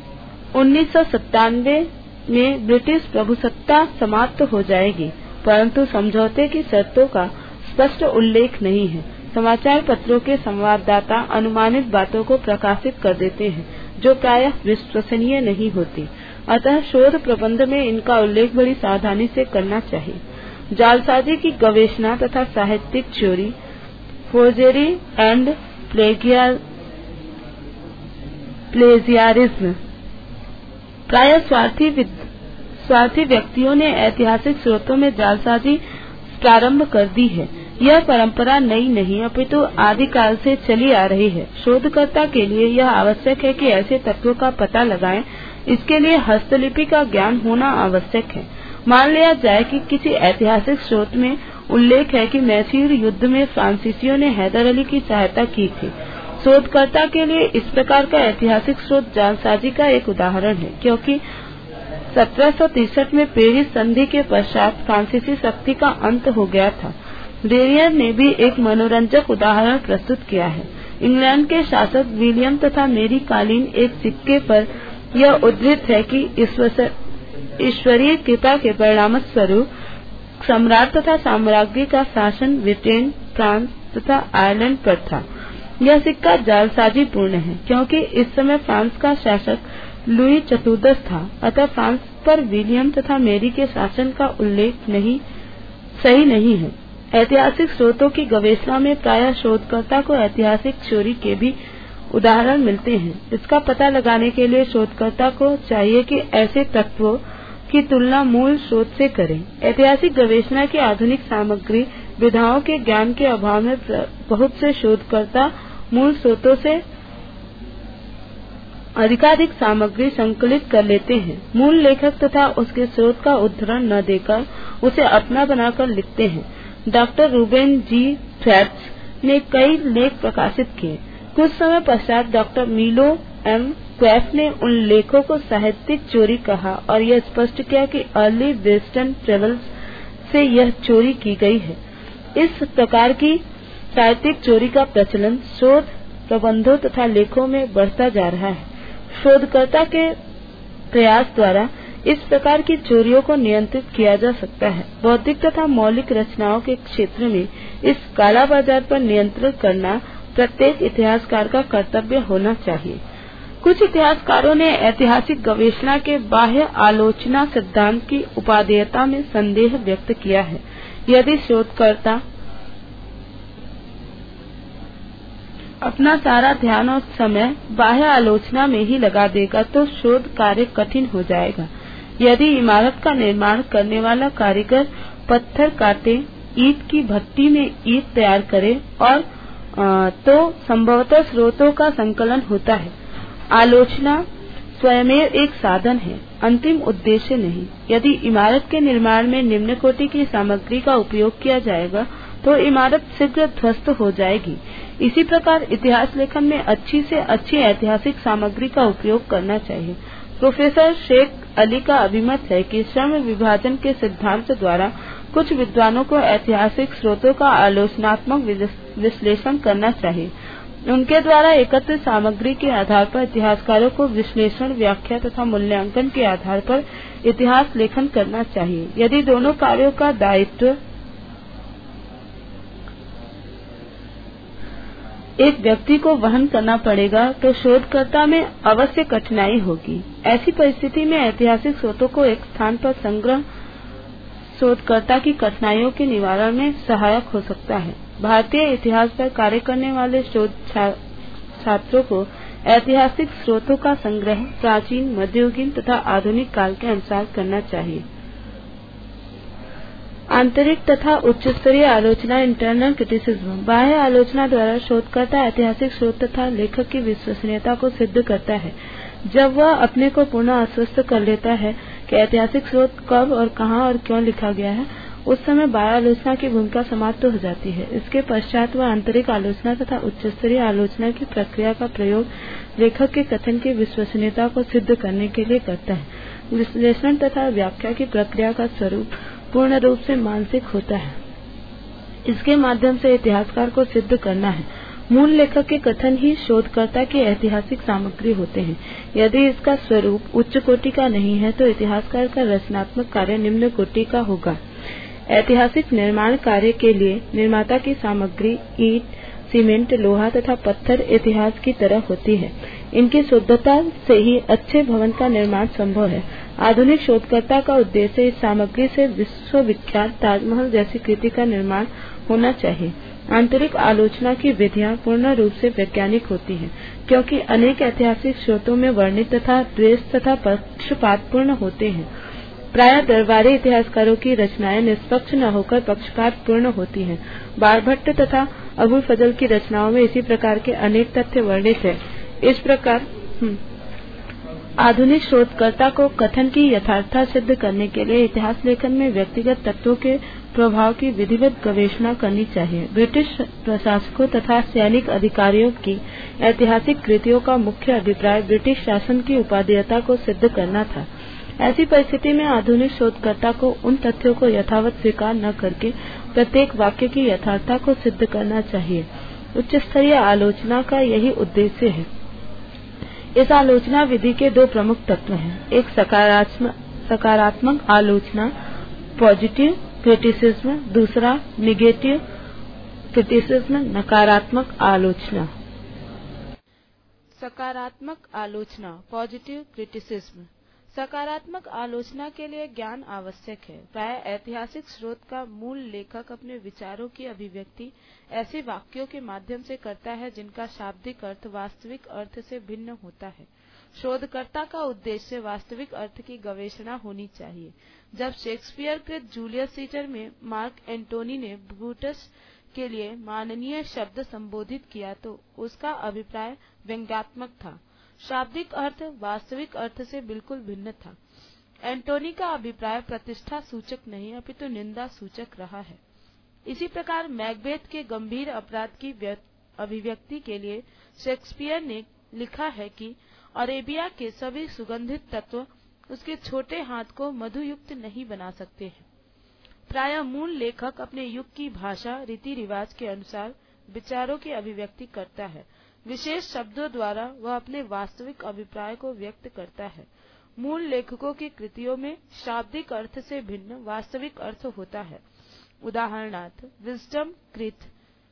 1997 में ब्रिटिश प्रभुसत्ता समाप्त हो जाएगी, परंतु समझौते की शर्तों का स्पष्ट उल्लेख नहीं है। समाचार पत्रों के संवाददाता अनुमानित बातों को प्रकाशित कर देते हैं जो प्रायः विश्वसनीय नहीं होती। अतः शोध प्रबंध में इनका उल्लेख बड़ी सावधानी से करना चाहिए। जालसाजी की गवेषणा तथा साहित्यिक चोरी, फोर्जरी एंड प्लेजियारिज्म। प्रायः स्वार्थी व्यक्तियों ने ऐतिहासिक स्रोतों में जालसाजी प्रारंभ कर दी है। यह परंपरा नई नहीं अपितु आदिकाल से चली आ रही है। शोधकर्ता के लिए यह आवश्यक है कि ऐसे तत्वों का पता लगाएं। इसके लिए हस्तलिपि का ज्ञान होना आवश्यक है। मान लिया जाए कि किसी ऐतिहासिक स्रोत में उल्लेख है कि मैसूर युद्ध में फ्रांसीसियों ने हैदर अली की सहायता की थी। शोधकर्ता के लिए इस प्रकार का ऐतिहासिक स्रोत जालसाजी का एक उदाहरण है, क्योंकि 1763 में पेरिस संधि के पश्चात फ्रांसीसी शक्ति का अंत हो गया था। डेरियर ने भी एक मनोरंजक उदाहरण प्रस्तुत किया है। इंग्लैंड के शासक विलियम तथा मेरी कालीन एक सिक्के पर यह उद्धृत है कि ईश्वरीय कृपा के परिणाम स्वरूप सम्राट तथा साम्राज्य का शासन ब्रिटेन, फ्रांस तथा आयरलैंड पर था। यह सिक्का जालसाजी पूर्ण है, क्योंकि इस समय फ्रांस का शासक लुई चतुर्दश था। अतः फ्रांस पर विलियम तथा मेरी के शासन का उल्लेख सही नहीं है। ऐतिहासिक स्रोतों की गवेषणा में प्रायः शोधकर्ता को ऐतिहासिक चोरी के भी उदाहरण मिलते हैं। इसका पता लगाने के लिए शोधकर्ता को चाहिए कि ऐसे तत्वों की तुलना मूल स्रोत से करें। ऐतिहासिक गवेषणा की आधुनिक सामग्री विधाओं के ज्ञान के अभाव में बहुत से शोधकर्ता मूल स्रोतों से अधिकाधिक सामग्री संकलित कर लेते हैं। मूल लेखक तथा उसके स्रोत का उद्धरण न देकर उसे अपना बनाकर लिखते हैं। डॉक्टर रूबेन जी थ्वेट्स ने कई लेख प्रकाशित किए। कुछ समय पश्चात डॉक्टर मिलो एम क्वेफ ने उन लेखों को साहित्यिक चोरी कहा और यह स्पष्ट किया कि अर्ली वेस्टर्न ट्रेवल्स से यह चोरी की गई है। इस प्रकार की साहित्यिक चोरी का प्रचलन शोध प्रबंधों तथा लेखों में बढ़ता जा रहा है। शोधकर्ता के प्रयास द्वारा इस प्रकार की चोरियों को नियंत्रित किया जा सकता है। बौद्धिक तथा मौलिक रचनाओं के क्षेत्र में इस काला बाजार पर नियंत्रण करना प्रत्येक इतिहासकार का कर्तव्य होना चाहिए। कुछ इतिहासकारों ने ऐतिहासिक गवेषणा के बाह्य आलोचना सिद्धांत की उपादेयता में संदेह व्यक्त किया है। यदि शोधकर्ता अपना सारा ध्यान और समय बाह्य आलोचना में ही लगा देगा तो शोध कार्य कठिन हो जाएगा। यदि इमारत का निर्माण करने वाला कारीगर पत्थर काटे, ईंट की भट्टी में ईंट तैयार करे और तो संभवतः स्रोतों का संकलन होता है। आलोचना स्वयं एक साधन है, अंतिम उद्देश्य नहीं। यदि इमारत के निर्माण में निम्न कोटि की सामग्री का उपयोग किया जाएगा तो इमारत शीघ्र ध्वस्त हो जाएगी। इसी प्रकार इतिहास लेखन में अच्छी से अच्छी ऐतिहासिक सामग्री का उपयोग करना चाहिए। प्रोफेसर शेख अली का अभिमत है कि श्रम विभाजन के सिद्धांत द्वारा कुछ विद्वानों को ऐतिहासिक स्रोतों का आलोचनात्मक विश्लेषण करना चाहिए। उनके द्वारा एकत्रित सामग्री के आधार पर इतिहासकारों को विश्लेषण, व्याख्या तथा मूल्यांकन के आधार पर इतिहास लेखन करना चाहिए। यदि दोनों कार्यों का दायित्व एक व्यक्ति को वहन करना पड़ेगा तो शोधकर्ता में अवश्य कठिनाई होगी। ऐसी परिस्थिति में ऐतिहासिक स्रोतों को एक स्थान पर संग्रह शोधकर्ता की कठिनाइयों के निवारण में सहायक हो सकता है। भारतीय इतिहास पर कार्य करने वाले शोध छात्रों को ऐतिहासिक स्रोतों का संग्रह प्राचीन, मध्ययुगीन तथा आधुनिक काल के अनुसार करना चाहिए। आंतरिक तथा उच्च स्तरीय आलोचना, इंटरनल क्रिटिसिज्म। बाह्य आलोचना द्वारा शोधकर्ता ऐतिहासिक स्रोत तथा लेखक की विश्वसनीयता को सिद्ध करता है। जब वह अपने को पुनः आश्वस्त कर लेता है कि ऐतिहासिक स्रोत कब और कहां और क्यों लिखा गया है, उस समय बाह्य आलोचना की भूमिका समाप्त हो जाती है। इसके पश्चात वह आंतरिक आलोचना तथा उच्च स्तरीय आलोचना की प्रक्रिया का प्रयोग लेखक के कथन की विश्वसनीयता को सिद्ध करने के लिए करता है। विश्लेषण तथा व्याख्या की प्रक्रिया का स्वरूप पूर्ण रूप से मानसिक होता है। इसके माध्यम से इतिहासकार को सिद्ध करना है। मूल लेखक के कथन ही शोधकर्ता की ऐतिहासिक सामग्री होते हैं। यदि इसका स्वरूप उच्च कोटि का नहीं है तो इतिहासकार का रचनात्मक कार्य निम्न कोटि का होगा। ऐतिहासिक निर्माण कार्य के लिए निर्माता की सामग्री ईंट, सीमेंट, लोहा तथा पत्थर इतिहास की तरह होती है। इनकी शुद्धता से ही अच्छे भवन का निर्माण संभव है। आधुनिक शोधकर्ता का उद्देश्य इस सामग्री से विश्वविख्यात ताजमहल जैसी कृति का निर्माण होना चाहिए। आंतरिक आलोचना की विधियां पूर्ण रूप से वैज्ञानिक होती हैं, क्योंकि अनेक ऐतिहासिक स्रोतों में वर्णित तथा द्वेष तथा पक्षपातपूर्ण होते हैं। प्रायः दरबारी इतिहासकारों की रचनाएं निष्पक्ष न होकर पक्षपातपूर्ण होती हैं। बारभट्ट तथा अबुल फजल की रचनाओं में इसी प्रकार के अनेक तथ्य वर्णित हैं। इस प्रकार आधुनिक शोधकर्ता को कथन की यथार्थता सिद्ध करने के लिए इतिहास लेखन में व्यक्तिगत तत्वों के प्रभाव की विधिवत गवेषणा करनी चाहिए। ब्रिटिश प्रशासकों तथा सैनिक अधिकारियों की ऐतिहासिक कृतियों का मुख्य अभिप्राय ब्रिटिश शासन की उपादेयता को सिद्ध करना था। ऐसी परिस्थिति में आधुनिक शोधकर्ता को उन तथ्यों को यथावत स्वीकार न करके प्रत्येक वाक्य की यथार्थता को सिद्ध करना चाहिए। उच्च स्तरीय आलोचना का यही उद्देश्य है। इस आलोचना विधि के दो प्रमुख तत्व हैं। एक सकारात्मक आलोचना पॉजिटिव क्रिटिसिज्म, दूसरा नेगेटिव क्रिटिसिज्म नकारात्मक आलोचना। सकारात्मक आलोचना पॉजिटिव क्रिटिसिज्म। सकारात्मक आलोचना के लिए ज्ञान आवश्यक है। प्रायः ऐतिहासिक स्रोत का मूल लेखक अपने विचारों की अभिव्यक्ति ऐसे वाक्यों के माध्यम से करता है जिनका शाब्दिक अर्थ वास्तविक अर्थ से भिन्न होता है। शोधकर्ता का उद्देश्य वास्तविक अर्थ की गवेषणा होनी चाहिए। जब शेक्सपियर कृत जूलियस सीजर में मार्क एंटोनी ने ब्रूटस के लिए माननीय शब्द संबोधित किया तो उसका अभिप्राय व्यंग्यात्मक था। शाब्दिक अर्थ वास्तविक अर्थ से बिल्कुल भिन्न था। एंटोनी का अभिप्राय प्रतिष्ठा सूचक नहीं अपितु निंदा सूचक रहा है। इसी प्रकार मैकबेथ के गंभीर अपराध की अभिव्यक्ति के लिए शेक्सपियर ने लिखा है कि अरेबिया के सभी सुगंधित तत्व उसके छोटे हाथ को मधुयुक्त नहीं बना सकते हैं। प्रायः मूल लेखक अपने युग की भाषा रीति रिवाज के अनुसार विचारों की अभिव्यक्ति करता है। विशेष शब्दों द्वारा वह अपने वास्तविक अभिप्राय को व्यक्त करता है। मूल लेखकों की कृतियों में शाब्दिक अर्थ से भिन्न वास्तविक अर्थ होता है। उदाहरणार्थ, विजडम कृत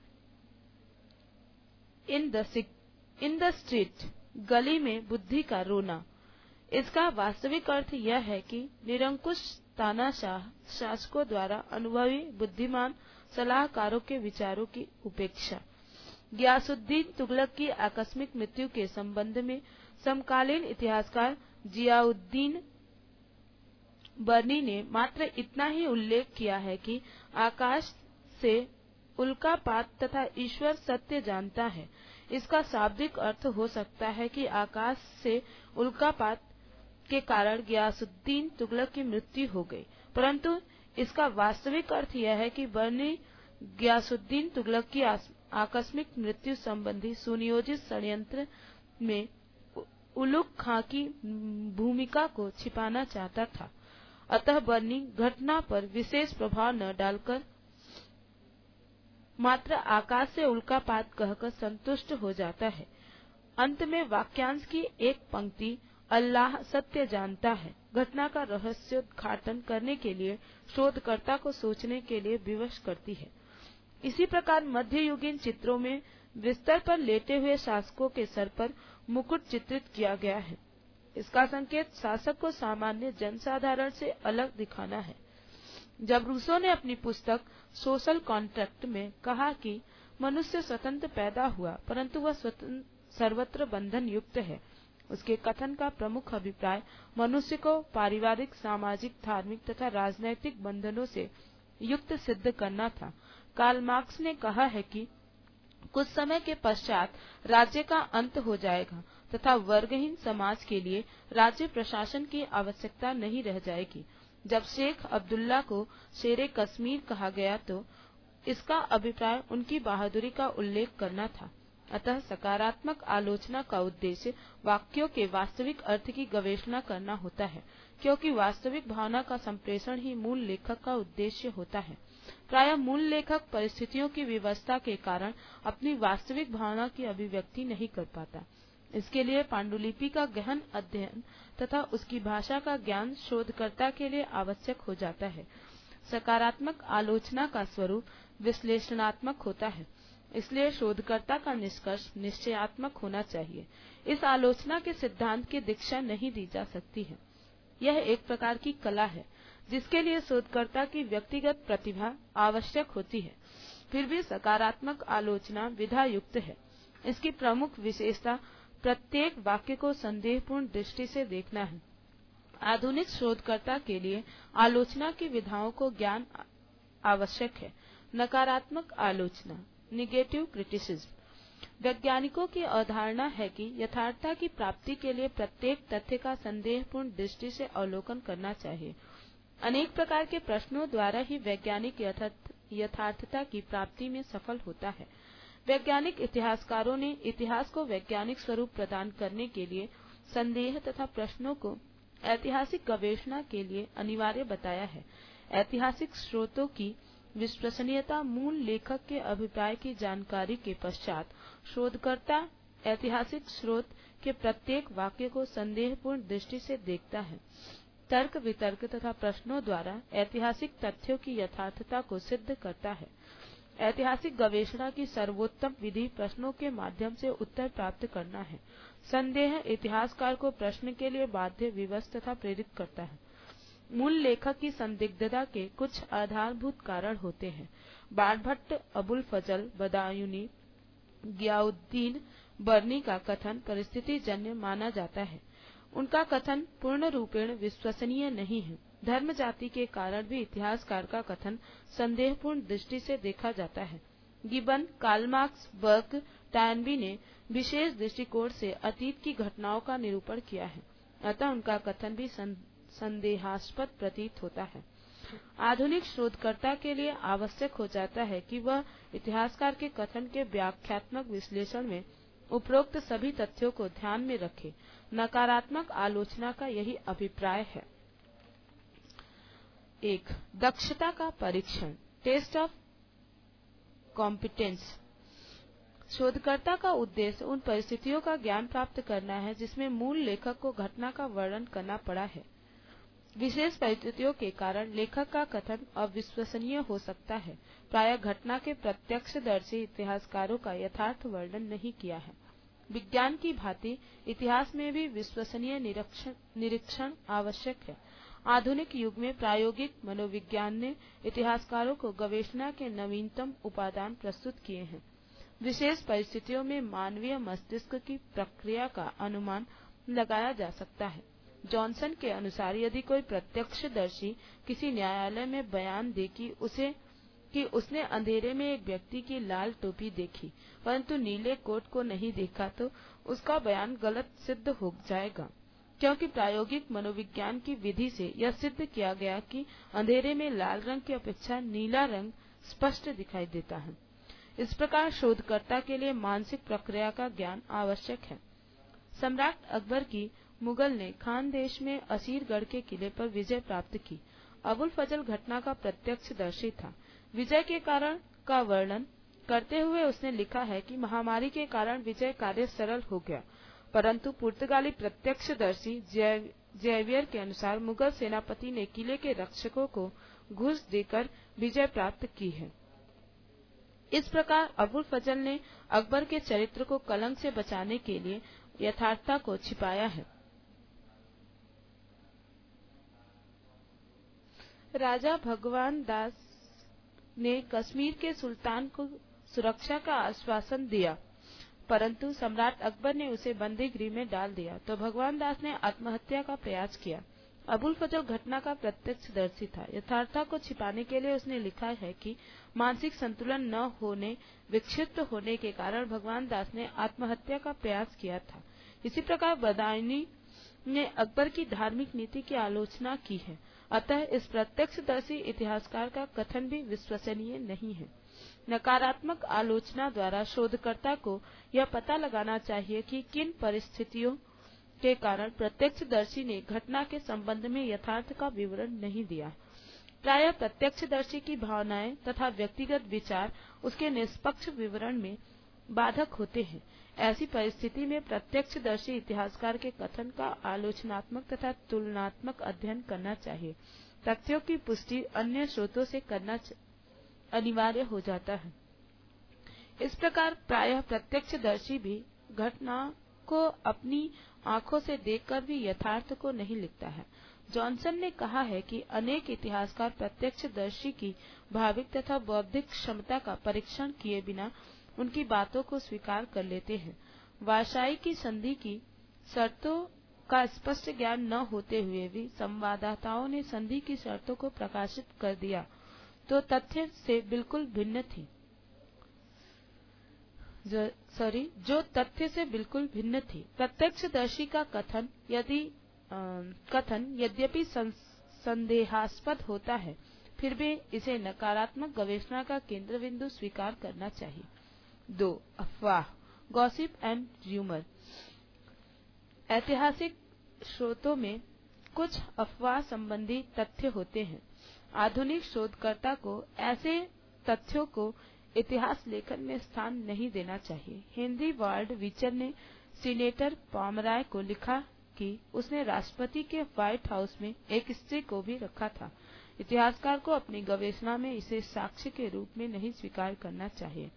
इन द स्ट्रीट, गली में बुद्धि का रोना। इसका वास्तविक अर्थ यह है कि निरंकुश तानाशाह शासकों द्वारा अनुभवी बुद्धिमान सलाहकारों के विचारों की उपेक्षा। गियासुद्दीन तुगलक की आकस्मिक मृत्यु के संबंध में समकालीन इतिहासकार जियाउद्दीन बर्नी ने मात्र इतना ही उल्लेख किया है कि आकाश से उल्कापात तथा ईश्वर सत्य जानता है। इसका शाब्दिक अर्थ हो सकता है कि आकाश से उल्कापात के कारण गियासुद्दीन तुगलक की मृत्यु हो गई, परंतु इसका वास्तविक अर्थ यह है कि बर्नी गियासुद्दीन तुगलक की आकस्मिक मृत्यु संबंधी सुनियोजित षड्यंत्र में उलुग खां की भूमिका को छिपाना चाहता था। अतः बर्नी घटना पर विशेष प्रभाव न डालकर मात्र आकाश से उल्कापात कहकर संतुष्ट हो जाता है। अंत में वाक्यांश की एक पंक्ति अल्लाह सत्य जानता है घटना का रहस्योद्घाटन करने के लिए शोधकर्ता को सोचने के लिए विवश करती है। इसी प्रकार मध्ययुगीन चित्रों में बिस्तर पर लेटे हुए शासकों के सर पर मुकुट चित्रित किया गया है। इसका संकेत शासक को सामान्य जनसाधारण से अलग दिखाना है। जब रूसो ने अपनी पुस्तक सोशल कॉन्ट्रैक्ट में कहा कि मनुष्य स्वतंत्र पैदा हुआ परंतु वह सर्वत्र बंधन युक्त है, उसके कथन का प्रमुख अभिप्राय मनुष्य को पारिवारिक, सामाजिक, धार्मिक तथा राजनैतिक बंधनों से युक्त सिद्ध करना था। कार्ल मार्क्स ने कहा है कि कुछ समय के पश्चात राज्य का अंत हो जाएगा तथा वर्गहीन समाज के लिए राज्य प्रशासन की आवश्यकता नहीं रह जाएगी। जब शेख अब्दुल्ला को शेरे कश्मीर कहा गया तो इसका अभिप्राय उनकी बहादुरी का उल्लेख करना था। अतः सकारात्मक आलोचना का उद्देश्य वाक्यों के वास्तविक अर्थ की गवेषणा करना होता है, क्योंकि वास्तविक भावना का संप्रेषण ही मूल लेखक का उद्देश्य होता है। प्रायः मूल लेखक परिस्थितियों की व्यवस्था के कारण अपनी वास्तविक भावना की अभिव्यक्ति नहीं कर पाता। इसके लिए पांडुलिपि का गहन अध्ययन तथा उसकी भाषा का ज्ञान शोधकर्ता के लिए आवश्यक हो जाता है। सकारात्मक आलोचना का स्वरूप विश्लेषणात्मक होता है, इसलिए शोधकर्ता का निष्कर्ष निश्चयात्मक होना चाहिए। इस आलोचना के सिद्धांत की दीक्षा नहीं दी जा सकती है। यह एक प्रकार की कला है जिसके लिए शोधकर्ता की व्यक्तिगत प्रतिभा आवश्यक होती है। फिर भी सकारात्मक आलोचना विधा युक्त है। इसकी प्रमुख विशेषता प्रत्येक वाक्य को संदेहपूर्ण दृष्टि से देखना है। आधुनिक शोधकर्ता के लिए आलोचना की विधाओं को ज्ञान आवश्यक है। नकारात्मक आलोचना, निगेटिव क्रिटिसिज्म। वैज्ञानिकों की अवधारणा है कि यथार्थता की प्राप्ति के लिए प्रत्येक तथ्य का संदेहपूर्ण दृष्टि से अवलोकन करना चाहिए। अनेक प्रकार के प्रश्नों द्वारा ही वैज्ञानिक यथार्थता की प्राप्ति में सफल होता है। वैज्ञानिक इतिहासकारों ने इतिहास को वैज्ञानिक स्वरूप प्रदान करने के लिए संदेह तथा प्रश्नों को ऐतिहासिक गवेषणा के लिए अनिवार्य बताया है। ऐतिहासिक स्रोतों की विश्वसनीयता मूल लेखक के अभिप्राय की जानकारी के पश्चात शोधकर्ता ऐतिहासिक स्रोत के प्रत्येक वाक्य को संदेहपूर्ण दृष्टि से देखता है। तर्क वितर्क तथा प्रश्नों द्वारा ऐतिहासिक तथ्यों की यथार्थता को सिद्ध करता है। ऐतिहासिक गवेषणा की सर्वोत्तम विधि प्रश्नों के माध्यम से उत्तर प्राप्त करना है। संदेह इतिहासकार को प्रश्न के लिए बाध्य, विवश तथा प्रेरित करता है। मूल लेखक की संदिग्धता के कुछ आधारभूत कारण होते हैं। बाणभट्ट, अबुल फजल बदायूनी, गियाउद्दीन बर्नी का कथन परिस्थिति जन्य माना जाता है। उनका कथन पूर्ण रूपेण विश्वसनीय नहीं है। धर्म जाति के कारण भी इतिहासकार का कथन संदेहपूर्ण दृष्टि से देखा जाता है। Gibbon, Karl Marx, Burke, Toynbee ने विशेष दृष्टिकोण से अतीत की घटनाओं का निरूपण किया है, अतः उनका कथन भी संदेहास्पद प्रतीत होता है। आधुनिक शोधकर्ता के लिए आवश्यक हो जाता है कि वह इतिहासकार के कथन के व्याख्यात्मक विश्लेषण में उपरोक्त सभी तथ्यों को ध्यान में रखे। नकारात्मक आलोचना का यही अभिप्राय है। 1. दक्षता का परीक्षण, टेस्ट ऑफ कॉम्पिटेंस। शोधकर्ता का उद्देश्य उन परिस्थितियों का ज्ञान प्राप्त करना है जिसमें मूल लेखक को घटना का वर्णन करना पड़ा है। विशेष परिस्थितियों के कारण लेखक का कथन अविश्वसनीय हो सकता है। प्रायः घटना के प्रत्यक्षदर्शी इतिहासकारों का यथार्थ वर्णन नहीं किया है। विज्ञान की भांति इतिहास में भी विश्वसनीय निरीक्षण आवश्यक है। आधुनिक युग में प्रायोगिक मनोविज्ञान ने इतिहासकारों को गवेषणा के नवीनतम उपादान प्रस्तुत किए हैं। विशेष परिस्थितियों में मानवीय मस्तिष्क की प्रक्रिया का अनुमान लगाया जा सकता है। जॉनसन के अनुसार यदि कोई प्रत्यक्षदर्शी किसी न्यायालय में बयान दे कि उसने अंधेरे में एक व्यक्ति की लाल टोपी देखी परंतु नीले कोट को नहीं देखा, तो उसका बयान गलत सिद्ध हो जाएगा, क्योंकि प्रायोगिक मनोविज्ञान की विधि से यह सिद्ध किया गया कि अंधेरे में लाल रंग की अपेक्षा नीला रंग स्पष्ट दिखाई देता है। इस प्रकार शोधकर्ता के लिए मानसिक प्रक्रिया का ज्ञान आवश्यक है। सम्राट अकबर की मुगल ने खानदेश में असीरगढ़ के किले पर विजय प्राप्त की। अबुल फजल घटना का प्रत्यक्षदर्शी था। विजय के कारण का वर्णन करते हुए उसने लिखा है कि महामारी के कारण विजय कार्य सरल हो गया, परंतु पुर्तगाली प्रत्यक्षदर्शी ज़ेवियर के अनुसार मुगल सेनापति ने किले के रक्षकों को घूस देकर विजय प्राप्त की है। इस प्रकार अबुल फजल ने अकबर के चरित्र को कलंक से बचाने के लिए यथार्थता को छिपाया है। राजा भगवान दास ने कश्मीर के सुल्तान को सुरक्षा का आश्वासन दिया, परंतु सम्राट अकबर ने उसे बंदीगृह में डाल दिया, तो भगवान दास ने आत्महत्या का प्रयास किया। अबुल फजल घटना का प्रत्यक्षदर्शी था। यथार्थता को छिपाने के लिए उसने लिखा है कि मानसिक संतुलन न होने, विक्षिप्त होने के कारण भगवान दास ने आत्महत्या का प्रयास किया था। इसी प्रकार बदायूनी ने अकबर की धार्मिक नीति की आलोचना की है। अतः इस प्रत्यक्षदर्शी इतिहासकार का कथन भी विश्वसनीय नहीं है। नकारात्मक आलोचना द्वारा शोधकर्ता को यह पता लगाना चाहिए कि किन परिस्थितियों के कारण प्रत्यक्षदर्शी ने घटना के संबंध में यथार्थ का विवरण नहीं दिया। प्रायः प्रत्यक्षदर्शी की भावनाएं तथा व्यक्तिगत विचार उसके निष्पक्ष विवरण में बाधक होते हैं। ऐसी परिस्थिति में प्रत्यक्षदर्शी इतिहासकार के कथन का आलोचनात्मक तथा तुलनात्मक अध्ययन करना चाहिए। तथ्यों की पुष्टि अन्य स्रोतों से करना अनिवार्य हो जाता है। इस प्रकार प्रायः प्रत्यक्षदर्शी भी घटना को अपनी आंखों से देखकर भी यथार्थ को नहीं लिखता है। जॉनसन ने कहा है कि अनेक इतिहासकार प्रत्यक्षदर्शी की भाविक तथा बौद्धिक क्षमता का परीक्षण किए बिना उनकी बातों को स्वीकार कर लेते हैं। वर्साई की संधि की शर्तों का स्पष्ट ज्ञान न होते हुए भी संवाददाताओं ने संधि की शर्तों को प्रकाशित कर दिया तो तथ्य से बिल्कुल भिन्न थी। जो तथ्य से बिल्कुल भिन्न थी। प्रत्यक्षदर्शी का कथन यद्यपि संदेहास्पद होता है, फिर भी इसे नकारात्मक गवेषणा का केंद्र बिंदु स्वीकार करना चाहिए। 2. अफवाह, गॉसिप एंड र्यूमर। ऐतिहासिक स्रोतों में कुछ अफवाह संबंधी तथ्य होते हैं। आधुनिक शोधकर्ता को ऐसे तथ्यों को इतिहास लेखन में स्थान नहीं देना चाहिए। हेनरी वार्ड वीचर ने सीनेटर पॉमराय को लिखा कि उसने राष्ट्रपति के व्हाइट हाउस में एक स्त्री को भी रखा था। इतिहासकार को अपनी गवेषणा में इसे साक्ष्य के रूप में नहीं स्वीकार करना चाहिए।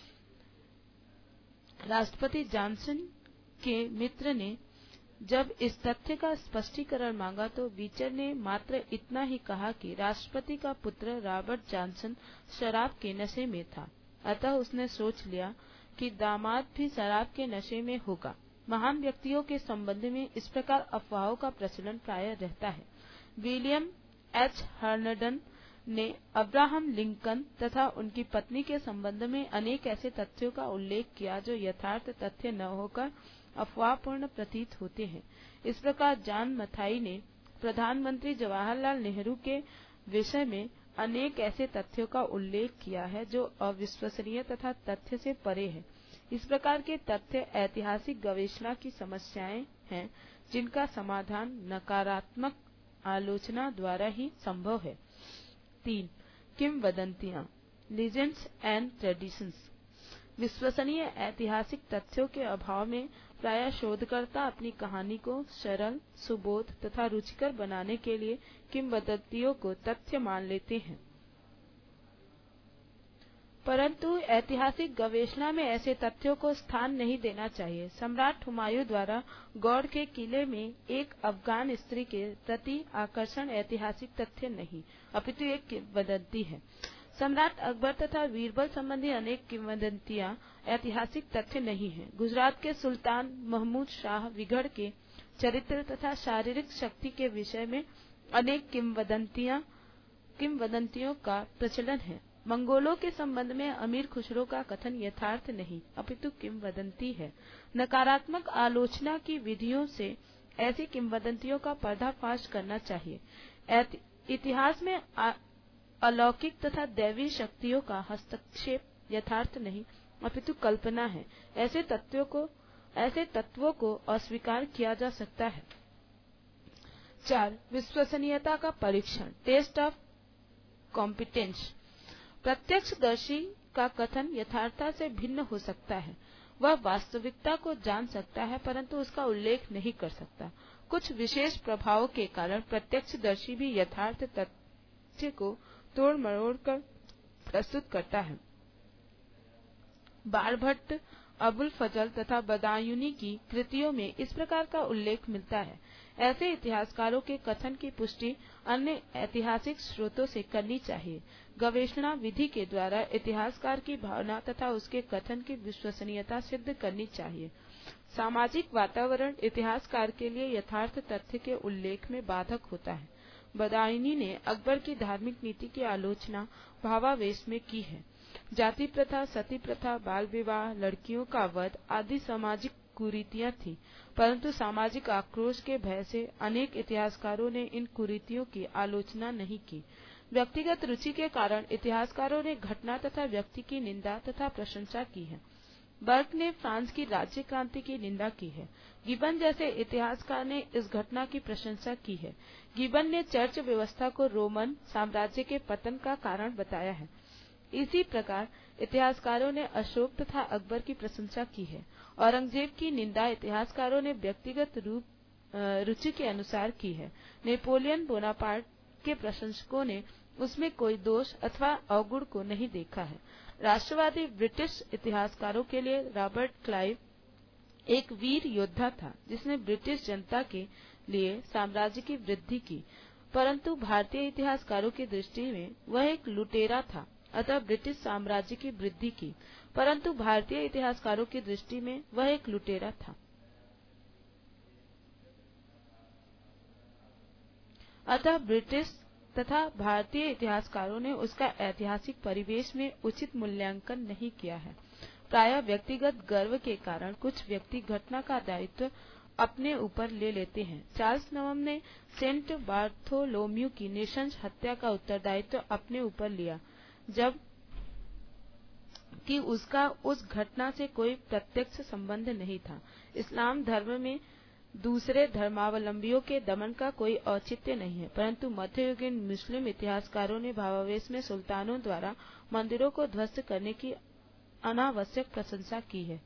राष्ट्रपति जॉनसन के मित्र ने जब इस तथ्य का स्पष्टीकरण मांगा तो वीचर ने मात्र इतना ही कहा कि राष्ट्रपति का पुत्र रॉबर्ट जॉनसन शराब के नशे में था, अतः उसने सोच लिया कि दामाद भी शराब के नशे में होगा। महान व्यक्तियों के संबंध में इस प्रकार अफवाहों का प्रचलन प्रायः रहता है। विलियम एच हर्नडन ने अब्राहम लिंकन तथा उनकी पत्नी के संबंध में अनेक ऐसे तथ्यों का उल्लेख किया जो यथार्थ तथ्य न होकर अफवाहपूर्ण प्रतीत होते हैं। इस प्रकार जॉन मथाई ने प्रधानमंत्री जवाहरलाल नेहरू के विषय में अनेक ऐसे तथ्यों का उल्लेख किया है जो अविश्वसनीय तथा तथ्य से परे है। इस प्रकार के तथ्य ऐतिहासिक गवेषणा की समस्याएं हैं जिनका समाधान नकारात्मक आलोचना द्वारा ही संभव है। 3. किंवदंतियां, लीजेंड्स एंड ट्रेडिशंस। विश्वसनीय ऐतिहासिक तथ्यों के अभाव में प्रायः शोधकर्ता अपनी कहानी को सरल, सुबोध तथा रुचिकर बनाने के लिए किंवदंतियों को तथ्य मान लेते हैं। परंतु ऐतिहासिक गवेषणा में ऐसे तथ्यों को स्थान नहीं देना चाहिए। सम्राट हुमायूं द्वारा गौड़ के किले में एक अफगान स्त्री के प्रति आकर्षण ऐतिहासिक तथ्य नहीं, अपितु एक किंवदंती है। सम्राट अकबर तथा बीरबल संबंधी अनेक किंवदंतियां ऐतिहासिक तथ्य नहीं हैं। गुजरात के सुल्तान महमूद शाह विगढ़ के चरित्र तथा शारीरिक शक्ति के विषय में अनेक किंवदंतियों का प्रचलन है। मंगोलों के संबंध में अमीर खुसरो का कथन यथार्थ नहीं, अपितु किंवदंती है। नकारात्मक आलोचना की विधियों से ऐसी किंवदंतियों का पर्दाफाश करना चाहिए। इतिहास में अलौकिक तथा दैवी शक्तियों का हस्तक्षेप यथार्थ नहीं, अपितु कल्पना है। ऐसे तत्वों को अस्वीकार किया जा सकता है। 4. विश्वसनीयता का परीक्षण, टेस्ट ऑफ कॉम्पिटेंस। प्रत्यक्षदर्शी का कथन यथार्थता से भिन्न हो सकता है। वह वास्तविकता को जान सकता है परंतु उसका उल्लेख नहीं कर सकता। कुछ विशेष प्रभावों के कारण प्रत्यक्षदर्शी भी यथार्थ तथ्य को तोड़ मरोड़ कर प्रस्तुत करता है। बाणभट्ट, अबुल फजल तथा बदायूनी की कृतियों में इस प्रकार का उल्लेख मिलता है। ऐसे इतिहासकारों के कथन की पुष्टि अन्य ऐतिहासिक स्रोतों से करनी चाहिए। गवेषणा विधि के द्वारा इतिहासकार की भावना तथा उसके कथन की विश्वसनीयता सिद्ध करनी चाहिए। सामाजिक वातावरण इतिहासकार के लिए यथार्थ तथ्य के उल्लेख में बाधक होता है। बदायूनी ने अकबर की धार्मिक नीति की आलोचना भावावेश में की है। जाति प्रथा, सती प्रथा, बाल विवाह, लड़कियों का वध आदि सामाजिक कुरीतियां थी, परंतु सामाजिक आक्रोश के भय से अनेक इतिहासकारों ने इन कुरीतियों की आलोचना नहीं की। व्यक्तिगत रुचि के कारण इतिहासकारों ने घटना तथा व्यक्ति की निंदा तथा प्रशंसा की है। बर्क ने फ्रांस की राज्य क्रांति की निंदा की है। गिबन जैसे इतिहासकार ने इस घटना की प्रशंसा की है। गिबन ने चर्च व्यवस्था को रोमन साम्राज्य के पतन का कारण बताया है। इसी प्रकार इतिहासकारों ने अशोक तथा अकबर की प्रशंसा की है। औरंगजेब की निंदा इतिहासकारों ने व्यक्तिगत रुचि के अनुसार की है। नेपोलियन बोनापार्ट के प्रशंसकों ने उसमें कोई दोष अथवा अवगुण को नहीं देखा है। राष्ट्रवादी ब्रिटिश इतिहासकारों के लिए रॉबर्ट क्लाइव एक वीर योद्धा था जिसने ब्रिटिश जनता के लिए साम्राज्य की वृद्धि की, परंतु भारतीय इतिहासकारों की दृष्टि में वह एक लुटेरा था। अतः ब्रिटिश साम्राज्य की वृद्धि की, परंतु भारतीय इतिहासकारों की दृष्टि में वह एक लुटेरा था। अतः ब्रिटिश तथा भारतीय इतिहासकारों ने उसका ऐतिहासिक परिवेश में उचित मूल्यांकन नहीं किया है। प्रायः व्यक्तिगत गर्व के कारण कुछ व्यक्ति घटना का दायित्व अपने ऊपर ले लेते हैं। चार्ल्स नवम ने सेंट बार्थोलोम्यू की नृशंस हत्या का उत्तरदायित्व अपने ऊपर लिया, जब कि उसका उस घटना से कोई प्रत्यक्ष संबंध नहीं था। इस्लाम धर्म में दूसरे धर्मावलंबियों के दमन का कोई औचित्य नहीं है, परंतु मध्ययुगीन मुस्लिम इतिहासकारों ने भावावेश में सुल्तानों द्वारा मंदिरों को ध्वस्त करने की अनावश्यक प्रशंसा की है।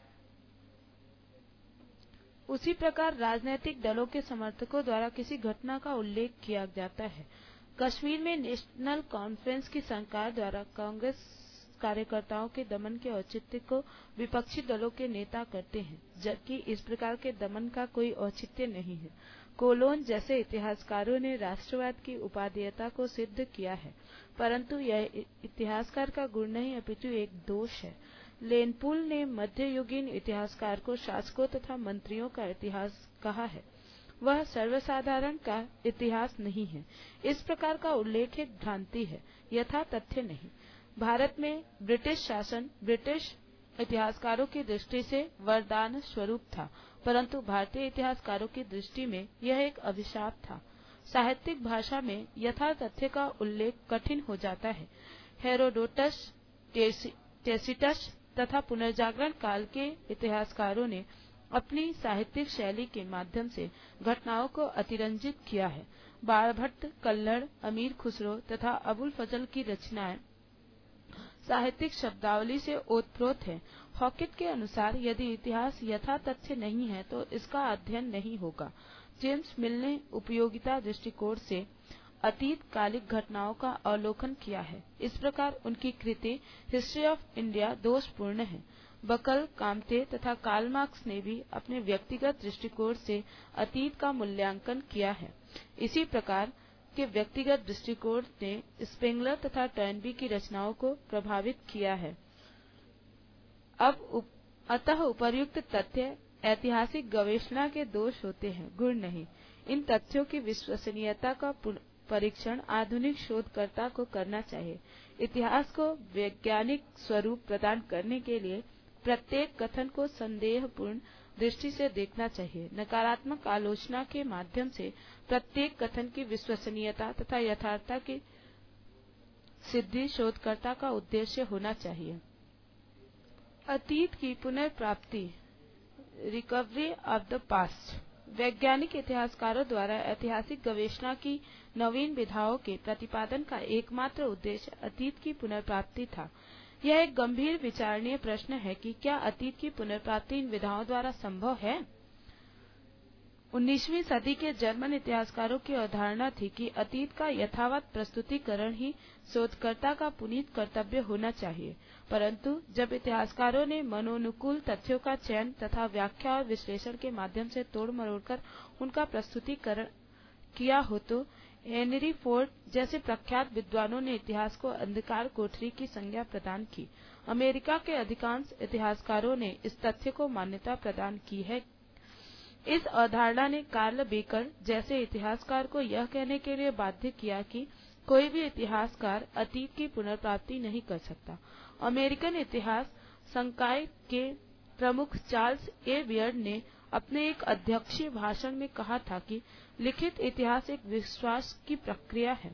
उसी प्रकार राजनीतिक दलों के समर्थकों द्वारा किसी घटना का उल्लेख किया जाता है। कश्मीर में नेशनल कॉन्फ्रेंस की सरकार द्वारा कांग्रेस कार्यकर्ताओं के दमन के औचित्य को विपक्षी दलों के नेता करते हैं, जबकि इस प्रकार के दमन का कोई औचित्य नहीं है। कोलोन जैसे इतिहासकारों ने राष्ट्रवाद की उपादेयता को सिद्ध किया है, परंतु यह इतिहासकार का गुण नहीं अपितु एक दोष है। लेनपुल ने मध्ययुगीन इतिहासकार को शासकों तथा मंत्रियों का इतिहास कहा है, वह सर्वसाधारण का इतिहास नहीं है। इस प्रकार का उल्लेख एक भ्रांति है, यथा तथ्य नहीं। भारत में ब्रिटिश शासन ब्रिटिश इतिहासकारों की दृष्टि से वरदान स्वरूप था, परंतु भारतीय इतिहासकारों की दृष्टि में यह एक अभिशाप था। साहित्यिक भाषा में यथातथ्य का उल्लेख कठिन हो जाता है। हेरोडोटस, टेसिटस तथा पुनर्जागरण काल के इतिहासकारों ने अपनी साहित्यिक शैली के माध्यम से घटनाओं को अतिरंजित किया है। बाणभट्ट, कल्हड़, अमीर खुसरो तथा अबुल फजल की रचनाएं साहित्यिक शब्दावली से ओतप्रोत है। हॉकेट के अनुसार यदि इतिहास यथातथ्य नहीं है तो इसका अध्ययन नहीं होगा। जेम्स मिल ने उपयोगिता दृष्टिकोण से अतीत कालिक घटनाओं का अवलोकन किया है। इस प्रकार उनकी कृति हिस्ट्री ऑफ इंडिया दोषपूर्ण है। बकल, काम्ते तथा कार्ल मार्क्स ने भी अपने व्यक्तिगत दृष्टिकोण से अतीत का मूल्यांकन किया है। इसी प्रकार के व्यक्तिगत दृष्टिकोण ने स्पेंगलर तथा टर्नबी की रचनाओं को प्रभावित किया है। अतः उपर्युक्त तथ्य ऐतिहासिक गवेषणा के दोष होते हैं, गुण नहीं। इन तथ्यों की विश्वसनीयता का परीक्षण आधुनिक शोधकर्ता को करना चाहिए। इतिहास को वैज्ञानिक स्वरूप प्रदान करने के लिए प्रत्येक कथन को संदेहपूर्ण दृष्टि से देखना चाहिए। नकारात्मक आलोचना के माध्यम से प्रत्येक कथन की विश्वसनीयता तथा यथार्थता की सिद्धि शोधकर्ता का उद्देश्य होना चाहिए। अतीत की पुनर्प्राप्ति, रिकवरी ऑफ द पास्ट। वैज्ञानिक इतिहासकारों द्वारा ऐतिहासिक गवेषणा की नवीन विधाओं के प्रतिपादन का एकमात्र उद्देश्य अतीत की पुनर्प्राप्ति था। यह एक गंभीर विचारणीय प्रश्न है कि क्या अतीत की पुनर्प्राप्ति इन विधाओं द्वारा संभव है। 19वीं सदी के जर्मन इतिहासकारों की अवधारणा थी कि अतीत का यथावत प्रस्तुतिकरण ही शोधकर्ता का पुनीत कर्तव्य होना चाहिए, परंतु जब इतिहासकारों ने मनोनुकूल तथ्यों का चयन तथा व्याख्या और विश्लेषण के माध्यम से तोड़ मरोड़कर उनका प्रस्तुतिकरण किया हो तो हेनरी फोर्ड जैसे प्रख्यात विद्वानों ने इतिहास को अंधकार कोठरी की संज्ञा प्रदान की। अमेरिका के अधिकांश इतिहासकारों ने इस तथ्य को मान्यता प्रदान की है। इस अवधारणा ने कार्ल बेकर जैसे इतिहासकार को यह कहने के लिए बाध्य किया कि कोई भी इतिहासकार अतीत की पुनर्प्राप्ति नहीं कर सकता। अमेरिकन इतिहास संकाय के प्रमुख चार्ल्स ए बियर्ड ने अपने एक अध्यक्षीय भाषण में कहा था कि लिखित इतिहास एक विश्वास की प्रक्रिया है।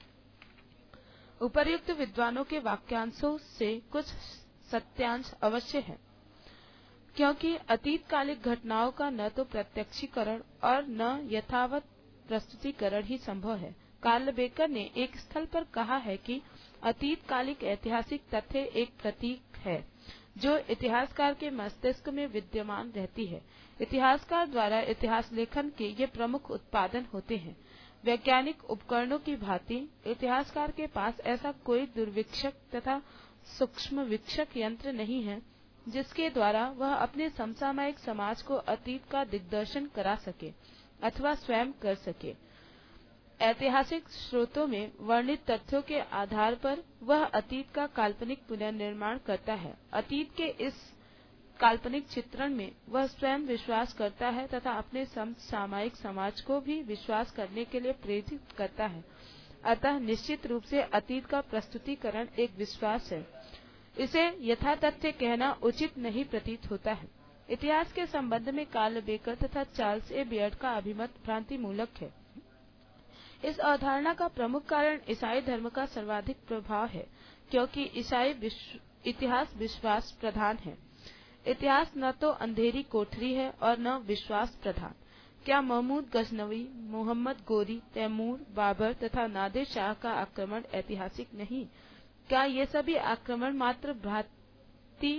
उपर्युक्त विद्वानों के वाक्यांशों से कुछ सत्यांश अवश्य है, क्योंकि अतीतकालिक घटनाओं का न तो प्रत्यक्षीकरण और न यथावत प्रस्तुतिकरण ही संभव है। कार्ल बेकर ने एक स्थल पर कहा है कि अतीतकालिक ऐतिहासिक तथ्य एक प्रतीक है जो इतिहासकार के मस्तिष्क में विद्यमान रहती है। इतिहासकार द्वारा इतिहास लेखन के ये प्रमुख उत्पादन होते हैं। वैज्ञानिक उपकरणों की भांति इतिहासकार के पास ऐसा कोई दूरवीक्षक तथा सूक्ष्म वीक्षक यंत्र नहीं है जिसके द्वारा वह अपने समसामयिक समाज को अतीत का दिग्दर्शन करा सके अथवा स्वयं कर सके। ऐतिहासिक स्रोतों में वर्णित तथ्यों के आधार पर वह अतीत का काल्पनिक पुनर्निर्माण करता है। अतीत के इस काल्पनिक चित्रण में वह स्वयं विश्वास करता है तथा अपने समसामयिक समाज को भी विश्वास करने के लिए प्रेरित करता है। अतः निश्चित रूप से अतीत का प्रस्तुतिकरण एक विश्वास है। इसे यथातथ्य कहना उचित नहीं प्रतीत होता है। इतिहास के संबंध में कार्ल बेकर तथा चार्ल्स ए बियर्ड का अभिमत भ्रांतिमूलक है। इस अवधारणा का प्रमुख कारण ईसाई धर्म का सर्वाधिक प्रभाव है, क्योंकि ईसाई इतिहास विश्वास प्रधान है। इतिहास न तो अंधेरी कोठरी है और न विश्वास प्रधान। क्या महमूद गजनवी, मोहम्मद गोरी, तैमूर, बाबर तथा नादिर शाह का आक्रमण ऐतिहासिक नहीं? क्या ये सभी आक्रमण मात्र भ्रांति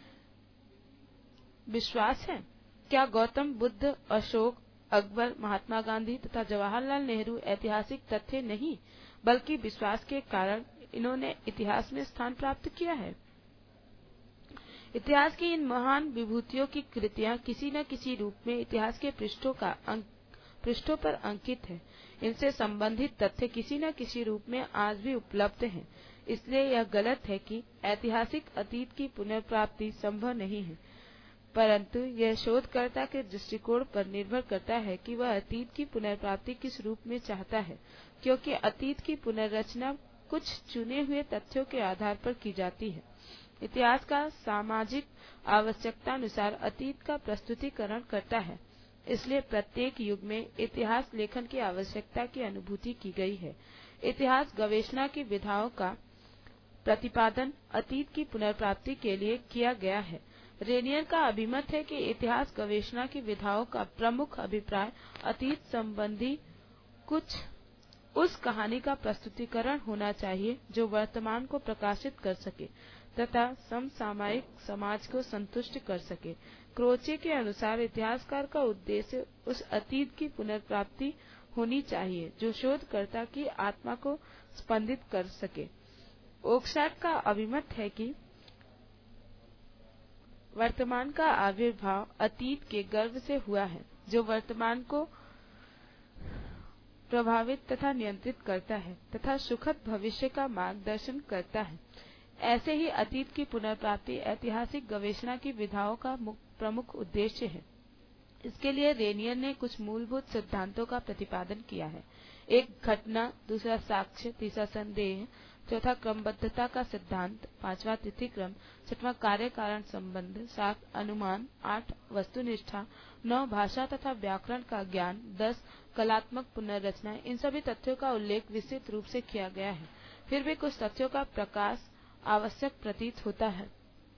विश्वास है? क्या गौतम बुद्ध, अशोक, अकबर, महात्मा गांधी तथा जवाहरलाल नेहरू ऐतिहासिक तथ्य नहीं, बल्कि विश्वास के कारण इन्होंने इतिहास में स्थान प्राप्त किया है? इतिहास की इन महान विभूतियों की कृतियां किसी न किसी रूप में इतिहास के पृष्ठों पर अंकित है। इनसे संबंधित तथ्य किसी न किसी रूप में आज भी उपलब्ध हैं। इसलिए यह गलत है कि ऐतिहासिक अतीत की पुनर्प्राप्ति संभव नहीं है, परंतु यह शोधकर्ता के दृष्टिकोण पर निर्भर करता है कि वह अतीत की पुनर्प्राप्ति किस रूप में चाहता है, क्योंकि अतीत की पुनर्रचना कुछ चुने हुए तथ्यों के आधार पर की जाती है। इतिहास का सामाजिक आवश्यकतानुसार अतीत का प्रस्तुतिकरण करता है। इसलिए प्रत्येक युग में इतिहास लेखन की आवश्यकता की अनुभूति की गई है। इतिहास गवेषणा की विधाओं का प्रतिपादन अतीत की पुनर्प्राप्ति के लिए किया गया है। रेनियर का अभिमत है कि इतिहास गवेषणा की विधाओं का प्रमुख अभिप्राय अतीत संबंधी कुछ उस कहानी का प्रस्तुतिकरण होना चाहिए जो वर्तमान को प्रकाशित कर सके तथा समसामयिक समाज को संतुष्ट कर सके। क्रोचे के अनुसार इतिहासकार का उद्देश्य उस अतीत की पुनर्प्राप्ति होनी चाहिए जो शोधकर्ता की आत्मा को स्पंदित कर सके। ओक्सैट का अभिमत है कि वर्तमान का आविर्भाव अतीत के गर्भ से हुआ है जो वर्तमान को प्रभावित तथा नियंत्रित करता है तथा सुखद भविष्य का मार्गदर्शन करता है। ऐसे ही अतीत की पुनर्प्राप्ति ऐतिहासिक गवेषणा की विधाओं का प्रमुख उद्देश्य है। इसके लिए रेनियर ने कुछ मूलभूत सिद्धांतों का प्रतिपादन किया है। एक घटना, दूसरा साक्ष्य, तीसरा संदेह, चौथा क्रमबद्धता का सिद्धांत, पांचवा तिथिक्रम, छठवां कार्य कारण संबंध, 7 अनुमान, 8 वस्तुनिष्ठा, 9 भाषा तथा व्याकरण का ज्ञान, 10 कलात्मक पुनर्रचना। इन सभी तथ्यों का उल्लेख विस्तृत रूप से किया गया है। फिर भी कुछ तथ्यों का प्रकाश आवश्यक प्रतीत होता है।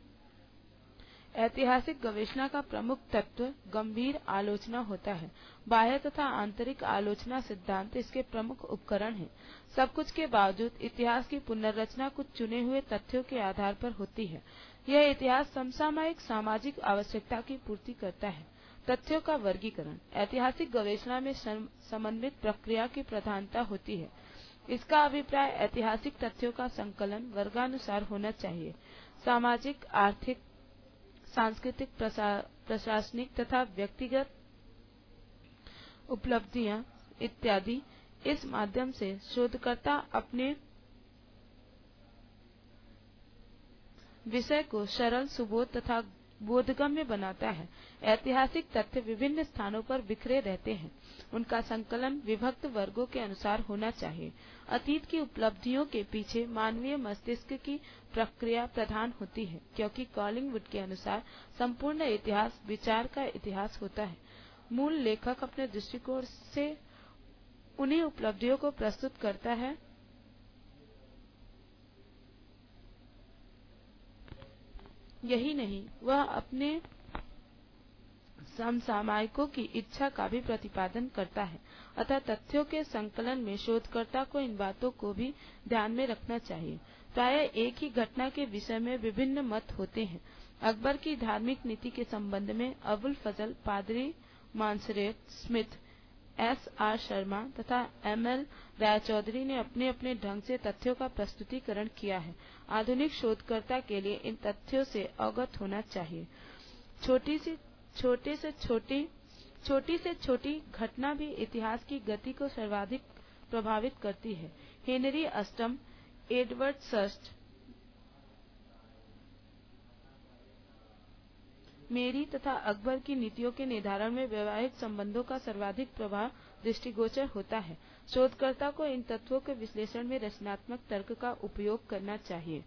ऐतिहासिक गवेषणा का प्रमुख तत्व गंभीर आलोचना होता है। बाह्य तथा आंतरिक आलोचना सिद्धांत इसके प्रमुख उपकरण हैं। सब कुछ के बावजूद इतिहास की पुनर्रचना कुछ चुने हुए तथ्यों के आधार पर होती है। यह इतिहास समसामयिक सामाजिक आवश्यकता की पूर्ति करता है। तथ्यों का वर्गीकरण। ऐतिहासिक गवेषणा में समन्वित प्रक्रिया की प्रधानता होती है। इसका अभिप्राय ऐतिहासिक तथ्यों का संकलन वर्गानुसार होना चाहिए। सामाजिक, आर्थिक, सांस्कृतिक, प्रशासनिक तथा व्यक्तिगत उपलब्धियां इत्यादि। इस माध्यम से शोधकर्ता अपने विषय को सरल, सुबोध तथा बोधगम्य बनाता है। ऐतिहासिक तथ्य विभिन्न स्थानों पर बिखरे रहते हैं। उनका संकलन विभक्त वर्गों के अनुसार होना चाहिए। अतीत की उपलब्धियों के पीछे मानवीय मस्तिष्क की प्रक्रिया प्रधान होती है, क्योंकि कॉलिंगवुड के अनुसार संपूर्ण इतिहास विचार का इतिहास होता है। मूल लेखक अपने दृष्टिकोण से उन्हीं उपलब्धियों को प्रस्तुत करता है यही नहीं, वह अपने समसामयिकों की इच्छा का भी प्रतिपादन करता है। अतः तथ्यों के संकलन में शोधकर्ता को इन बातों को भी ध्यान में रखना चाहिए। प्रायः एक ही घटना के विषय में विभिन्न मत होते हैं। अकबर की धार्मिक नीति के संबंध में अबुल फजल, पादरी मानसरेत, स्मिथ, S.R. शर्मा तथा M.L. रायचौधरी ने अपने अपने ढंग से तथ्यों का प्रस्तुतिकरण किया है। आधुनिक शोधकर्ता के लिए इन तथ्यों से अवगत होना चाहिए। छोटी से छोटी घटना भी इतिहास की गति को सर्वाधिक प्रभावित करती है। हेनरी अष्टम, एडवर्ड षष्ठ, मेरी तथा अकबर की नीतियों के निर्धारण में वैवाहिक संबंधों का सर्वाधिक प्रभाव दृष्टिगोचर होता है। शोधकर्ता को इन तत्वों के विश्लेषण में रचनात्मक तर्क का उपयोग करना चाहिए।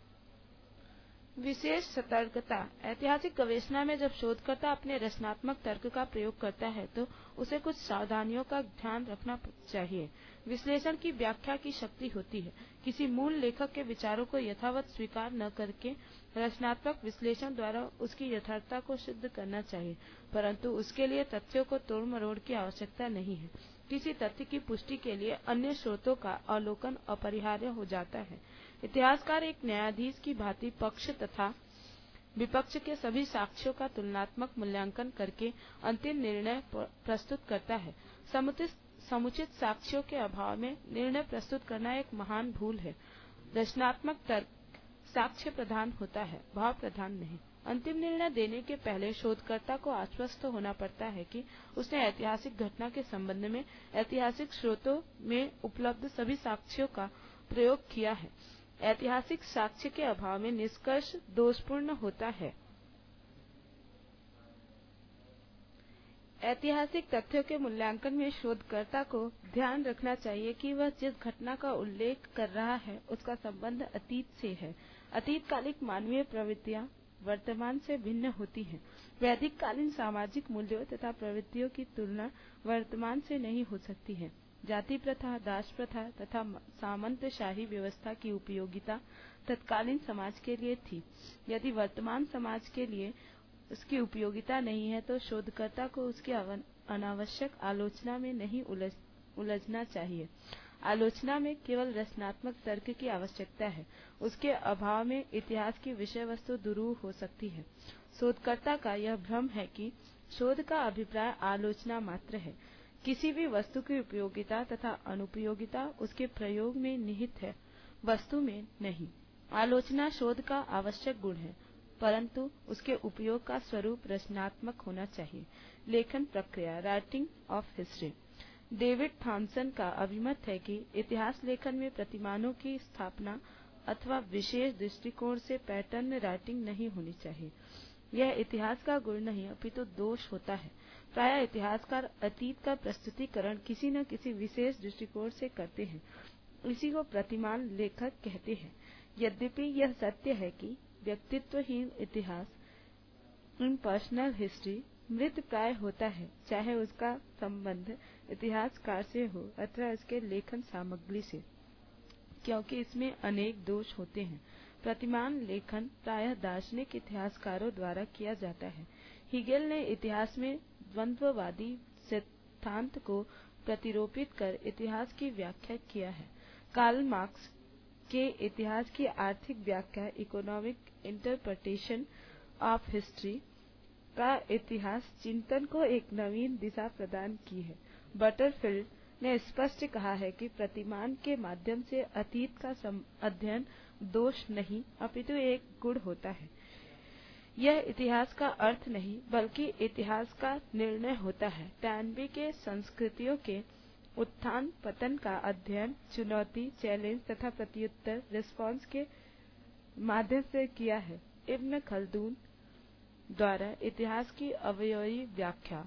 विशेष सतर्कता। ऐतिहासिक गवेषणा में जब शोधकर्ता अपने रचनात्मक तर्क का प्रयोग करता है तो उसे कुछ सावधानियों का ध्यान रखना चाहिए। विश्लेषण की व्याख्या की शक्ति होती है। किसी मूल लेखक के विचारों को यथावत स्वीकार न करके रचनात्मक विश्लेषण द्वारा उसकी यथार्थता को सिद्ध करना चाहिए, परंतु उसके लिए तथ्यों को तोड़ मरोड़ की आवश्यकता नहीं है। किसी तथ्य की पुष्टि के लिए अन्य स्रोतों का अवलोकन अपरिहार्य हो जाता है। इतिहासकार एक न्यायाधीश की भांति पक्ष तथा विपक्ष के सभी साक्ष्यों का तुलनात्मक मूल्यांकन करके अंतिम निर्णय प्रस्तुत करता है। समुचित साक्ष्यों के अभाव में निर्णय प्रस्तुत करना एक महान भूल है। रचनात्मक तर्क साक्ष्य प्रधान होता है, भाव प्रधान नहीं। अंतिम निर्णय देने के पहले शोधकर्ता को आश्वस्त होना पड़ता है कि उसने ऐतिहासिक घटना के संबंध में ऐतिहासिक स्रोतों में उपलब्ध सभी साक्ष्यों का प्रयोग किया है। ऐतिहासिक साक्ष्य के अभाव में निष्कर्ष दोषपूर्ण होता है। ऐतिहासिक तथ्यों के मूल्यांकन में शोधकर्ता को ध्यान रखना चाहिए कि वह जिस घटना का उल्लेख कर रहा है उसका संबंध अतीत से है। अतीतकालिक मानवीय प्रवृत्तियां वर्तमान से भिन्न होती हैं। वैदिक कालीन सामाजिक मूल्यों तथा प्रवृत्तियों की तुलना वर्तमान से नहीं हो सकती है। जाति प्रथा, दास प्रथा तथा सामंतशाही व्यवस्था की उपयोगिता तत्कालीन समाज के लिए थी। यदि वर्तमान समाज के लिए उसकी उपयोगिता नहीं है तो शोधकर्ता को उसकी अनावश्यक आलोचना में नहीं उलझना चाहिए। आलोचना में केवल रचनात्मक तर्क की आवश्यकता है। उसके अभाव में इतिहास की विषय वस्तु दुरूह हो सकती है। शोधकर्ता का यह भ्रम है कि शोध का अभिप्राय आलोचना मात्र है। किसी भी वस्तु की उपयोगिता तथा अनुपयोगिता उसके प्रयोग में निहित है, वस्तु में नहीं। आलोचना शोध का आवश्यक गुण है, परंतु उसके उपयोग का स्वरूप रचनात्मक होना चाहिए। लेखन प्रक्रिया, writing of history. David Thomson का अभिमत है कि इतिहास लेखन में प्रतिमानों की स्थापना अथवा विशेष दृष्टिकोण से पैटर्न राइटिंग नहीं होनी चाहिए। यह इतिहास का गुण नहीं अपितु दोष होता है। प्रायः इतिहासकार अतीत का प्रस्तुतिकरण किसी न किसी विशेष दृष्टिकोण से करते हैं। इसी को प्रतिमान लेखक कहते हैं। यद्यपि यह सत्य है कि व्यक्तित्वहीन इतिहास, इम्पर्सनल हिस्ट्री, मृत प्राय होता है, चाहे उसका संबंध इतिहासकार से हो अथवा उसके लेखन सामग्री से, क्योंकि इसमें अनेक दोष होते हैं। प्रतिमान लेखन प्रायः दार्शनिक इतिहासकारों द्वारा किया जाता है। हीगेल ने इतिहास में द्वंद्ववादी सिद्धांत को प्रतिरोपित कर इतिहास की व्याख्या किया है। कार्ल मार्क्स के इतिहास की आर्थिक व्याख्या, इकोनॉमिक इंटरप्रिटेशन ऑफ हिस्ट्री, का इतिहास चिंतन को एक नवीन दिशा प्रदान की है। बटरफील्ड ने स्पष्ट कहा है कि प्रतिमान के माध्यम से अतीत का अध्ययन दोष नहीं अपितु एक गुण होता है। यह इतिहास का अर्थ नहीं बल्कि इतिहास का निर्णय होता है। टैनबी के संस्कृतियों के उत्थान पतन का अध्ययन चुनौती, चैलेंज तथा प्रत्युत्तर, रिस्पांस के माध्यम से किया है। इब्न खल्दून द्वारा इतिहास की अवयवी व्याख्या,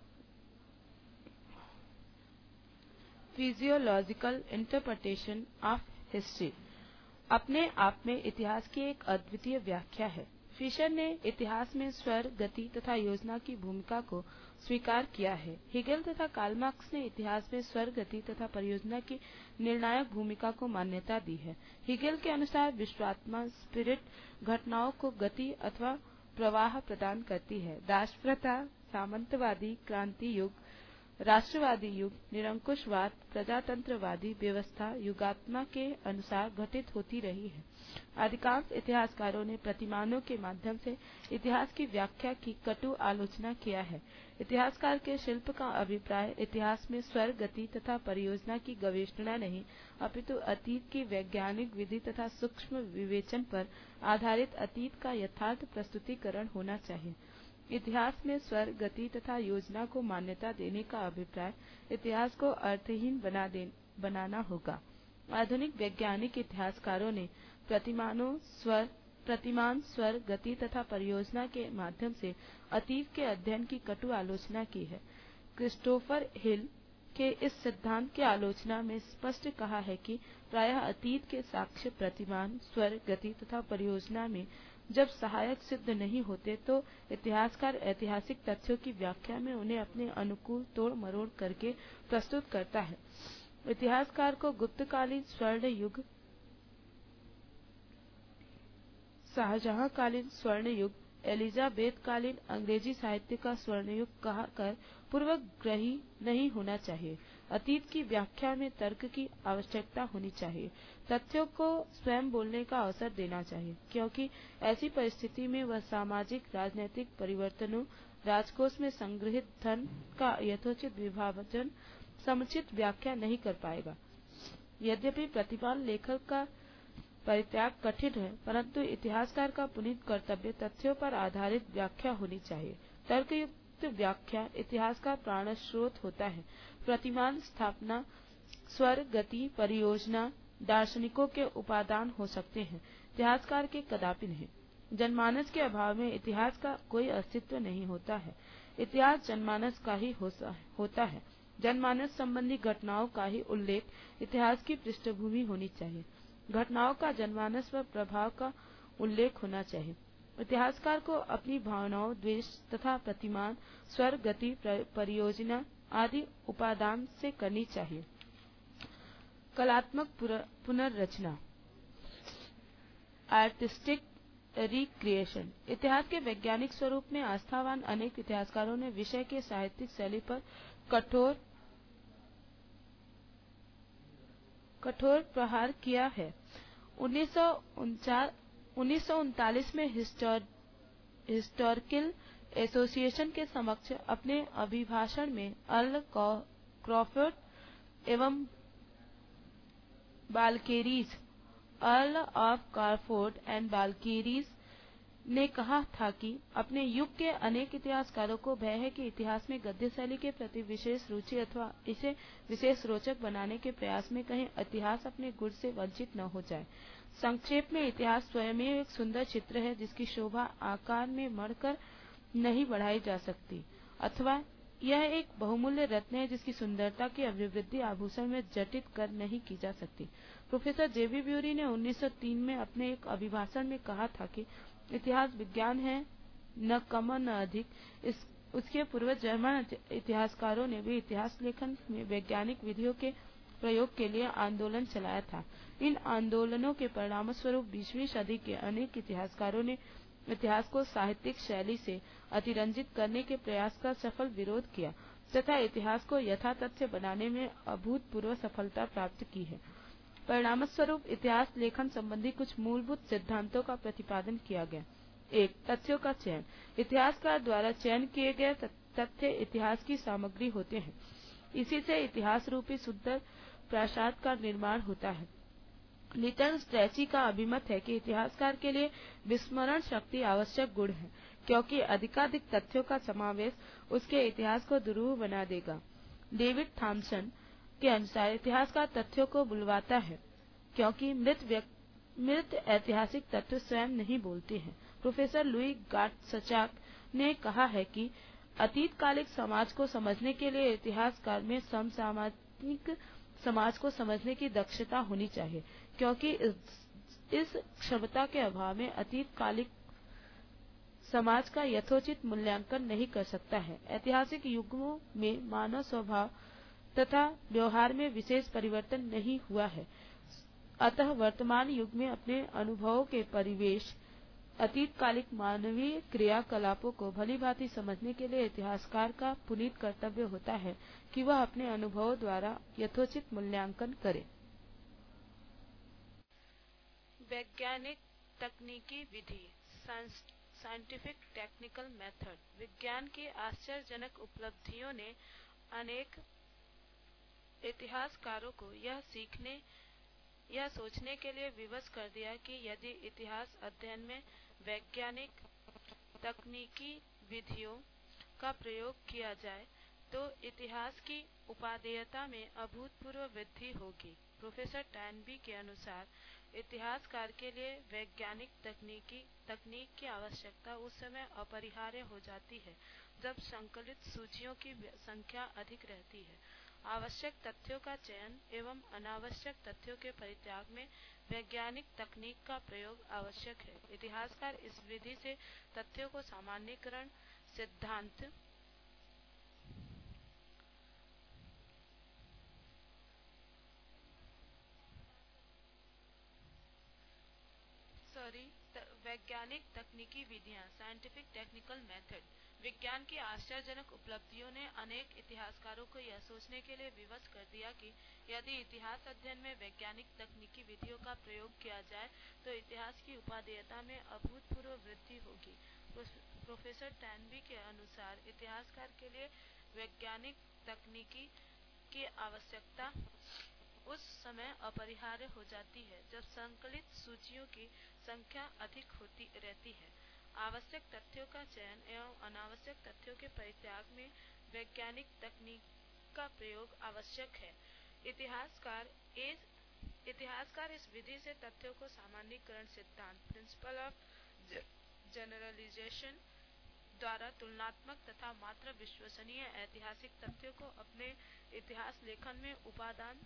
फिजियोलॉजिकल इंटरप्रिटेशन ऑफ हिस्ट्री, अपने आप में इतिहास की एक अद्वितीय व्याख्या है। फिशर ने इतिहास में स्वर, गति तथा योजना की भूमिका को स्वीकार किया है। हीगेल तथा कार्ल मार्क्स ने इतिहास में स्वर, गति तथा परियोजना की निर्णायक भूमिका को मान्यता दी है। हीगेल के अनुसार विश्वात्मा, स्पिरिट, घटनाओं को गति अथवा प्रवाह प्रदान करती है। दास प्रथा, सामंतवादी क्रांति युग, राष्ट्रवादी युग, निरंकुशवाद, प्रजातंत्रवादी व्यवस्था युगात्मा के अनुसार घटित होती रही है। अधिकांश इतिहासकारों ने प्रतिमानों के माध्यम से इतिहास की व्याख्या की कटु आलोचना किया है। इतिहासकार के शिल्प का अभिप्राय इतिहास में स्वर, गति तथा परियोजना की गवेषणा नहीं अपितु अतीत की वैज्ञानिक विधि तथा सूक्ष्म विवेचन पर आधारित अतीत का यथार्थ प्रस्तुतिकरण होना चाहिए। इतिहास में स्वर, गति तथा योजना को मान्यता देने का अभिप्राय इतिहास को अर्थहीन बनाना होगा। आधुनिक वैज्ञानिक इतिहासकारों ने प्रतिमान, स्वर, गति तथा परियोजना के माध्यम से अतीत के अध्ययन की कटु आलोचना की है। क्रिस्टोफर हिल के इस सिद्धांत की आलोचना में स्पष्ट कहा है कि प्रायः अतीत के साक्ष्य प्रतिमान, स्वर, गति तथा परियोजना में जब सहायक सिद्ध नहीं होते तो इतिहासकार ऐतिहासिक तथ्यों की व्याख्या में उन्हें अपने अनुकूल तोड़ मरोड़ करके प्रस्तुत करता है। इतिहासकार को गुप्तकालीन स्वर्ण युग, शाहजहांकालीन स्वर्ण युग, एलिजाबेथ कालीन अंग्रेजी साहित्य का स्वर्ण युग कहकर पूर्वग्रही नहीं होना चाहिए। अतीत की व्याख्या में तर्क की आवश्यकता होनी चाहिए। तथ्यों को स्वयं बोलने का अवसर देना चाहिए, क्योंकि ऐसी परिस्थिति में वह सामाजिक राजनीतिक परिवर्तनों, राजकोष में संग्रहित धन का यथोचित विभाजन, समुचित व्याख्या नहीं कर पाएगा। यद्यपि प्रतिमान लेखक का परित्याग कठिन है, परंतु इतिहासकार का पुनीत कर्तव्य तथ्यों पर आधारित व्याख्या होनी चाहिए। तर्कयुक्त व्याख्या इतिहास का प्राण स्रोत होता है। प्रतिमान स्थापना, स्वर, गति, परियोजना दार्शनिकों के उपादान हो सकते हैं, इतिहासकार के कदापि नहीं। जनमानस के अभाव में इतिहास का कोई अस्तित्व नहीं होता है। इतिहास जनमानस का ही होता है। जनमानस संबंधी घटनाओं का ही उल्लेख इतिहास की पृष्ठभूमि होनी चाहिए। घटनाओं का जनमानस व प्रभाव का उल्लेख होना चाहिए। इतिहासकार को अपनी भावनाओं, द्वेष तथा प्रतिमान, स्वर, गति, परियोजना आदि उपादान से करनी चाहिए। कलात्मक पुनर्रचना, आर्टिस्टिक रिक्रिएशन। इतिहास के वैज्ञानिक स्वरूप में आस्थावान अनेक इतिहासकारों ने विषय के साहित्यिक शैली पर कठोर प्रहार किया है। 1939 में हिस्टोरिकल एसोसिएशन के समक्ष अपने अभिभाषण में अर्ल क्रॉफोर्ड एवं Balcarres, earl of Crawford and Balcarres ने कहा था कि अपने युग के अनेक इतिहासकारों को भय है कि इतिहास में गद्य शैली के प्रति विशेष रुचि अथवा इसे विशेष रोचक बनाने के प्रयास में कहीं इतिहास अपने गुण से वंचित न हो जाए। संक्षेप में, इतिहास स्वयं एक सुंदर चित्र है जिसकी शोभा आकार में मढ़कर नहीं बढ़ाई जा सकती, अथवा यह एक बहुमूल्य रत्न है जिसकी सुंदरता की अभिवृद्धि आभूषण में जटित कर नहीं की जा सकती। Professor JB. ब्यूरी ने 1903 में अपने एक अभिभाषण में कहा था कि इतिहास विज्ञान है, न कम न अधिक। उसके पूर्व जर्मन इतिहासकारों ने भी इतिहास लेखन में वैज्ञानिक विधियों के प्रयोग के लिए आंदोलन चलाया था। इन आंदोलनों के परिणामस्वरूप 20वीं सदी के अनेक इतिहासकारों ने इतिहास को साहित्यिक शैली से अतिरंजित करने के प्रयास का सफल विरोध किया तथा इतिहास को यथातथ्य बनाने में अभूतपूर्व सफलता प्राप्त की है। परिणामस्वरूप इतिहास लेखन संबंधी कुछ मूलभूत सिद्धांतों का प्रतिपादन किया गया। 1. तथ्यों का चयन। इतिहासकार द्वारा चयन किए गए तथ्य इतिहास की सामग्री होते हैं। इसी से इतिहास रूपी सुंदर प्रासाद का निर्माण होता है। लिटल स्ट्रेची का अभिमत है कि इतिहासकार के लिए विस्मरण शक्ति आवश्यक गुण है, क्योंकि अधिकाधिक तथ्यों का समावेश उसके इतिहास को दुरूह बना देगा। डेविड थॉमसन के अनुसार इतिहासकार तथ्यों को बुलवाता है, क्योंकि मृत ऐतिहासिक तथ्य स्वयं नहीं बोलते हैं। प्रोफेसर लुई गाटसचाक ने कहा है कि अतीतकालिक समाज को समझने के लिए इतिहासकार में समसामयिक समाज को समझने की दक्षता होनी चाहिए, क्योंकि इस क्षमता के अभाव में अतीतकालिक समाज का यथोचित मूल्यांकन नहीं कर सकता है। ऐतिहासिक युगों में मानव स्वभाव तथा व्यवहार में विशेष परिवर्तन नहीं हुआ है, अतः वर्तमान युग में अपने अनुभवों के परिवेश अतीतकालिक मानवीय क्रियाकलापों को भलीभांति समझने के लिए इतिहासकार का पुनीत कर्तव्य होता है कि वह अपने अनुभवों द्वारा यथोचित मूल्यांकन करे। वैज्ञानिक तकनीकी विधि, साइंटिफिक टेक्निकल मेथड। विज्ञान की आश्चर्यजनक उपलब्धियों ने अनेक इतिहासकारों को यह सोचने के लिए विवश कर दिया कि यदि इतिहास अध्ययन में वैज्ञानिक तकनीकी विधियों का प्रयोग किया जाए तो इतिहास की उपादेयता में अभूतपूर्व वृद्धि होगी। प्रोफेसर टैनबी के अनुसार इतिहासकार के लिए वैज्ञानिक तकनीक की आवश्यकता उस समय अपरिहार्य हो जाती है जब संकलित सूचियों की संख्या अधिक रहती है। आवश्यक तथ्यों का चयन एवं अनावश्यक तथ्यों के परित्याग में वैज्ञानिक तकनीक का प्रयोग आवश्यक है। इतिहासकार इस विधि से तथ्यों को सामान्यीकरण सिद्धांत वैज्ञानिक तकनीकी विधियां, साइंटिफिक टेक्निकल मेथड। विज्ञान की आश्चर्यजनक उपलब्धियों ने अनेक इतिहासकारों को यह सोचने के लिए विवश कर दिया कि यदि इतिहास अध्ययन में वैज्ञानिक तकनीकी विधियों का प्रयोग किया जाए तो इतिहास की उपादेयता में अभूतपूर्व वृद्धि होगी। प्रोफेसर टैनबी के अनुसार इतिहासकार के लिए वैज्ञानिक तकनीकी की आवश्यकता उस समय अपरिहार्य हो जाती है जब संकलित सूचियों की संख्या अधिक होती रहती है। आवश्यक तथ्यों का चयन एवं अनावश्यक तथ्यों के परित्याग में वैज्ञानिक तकनीक का प्रयोग आवश्यक है। इतिहासकार इस विधि से तथ्यों को सामान्यीकरण सिद्धांत प्रिंसिपल ऑफ जनरलाइजेशन द्वारा तुलनात्मक तथा मात्र विश्वसनीय ऐतिहासिक तथ्यों को अपने इतिहास लेखन में उपादान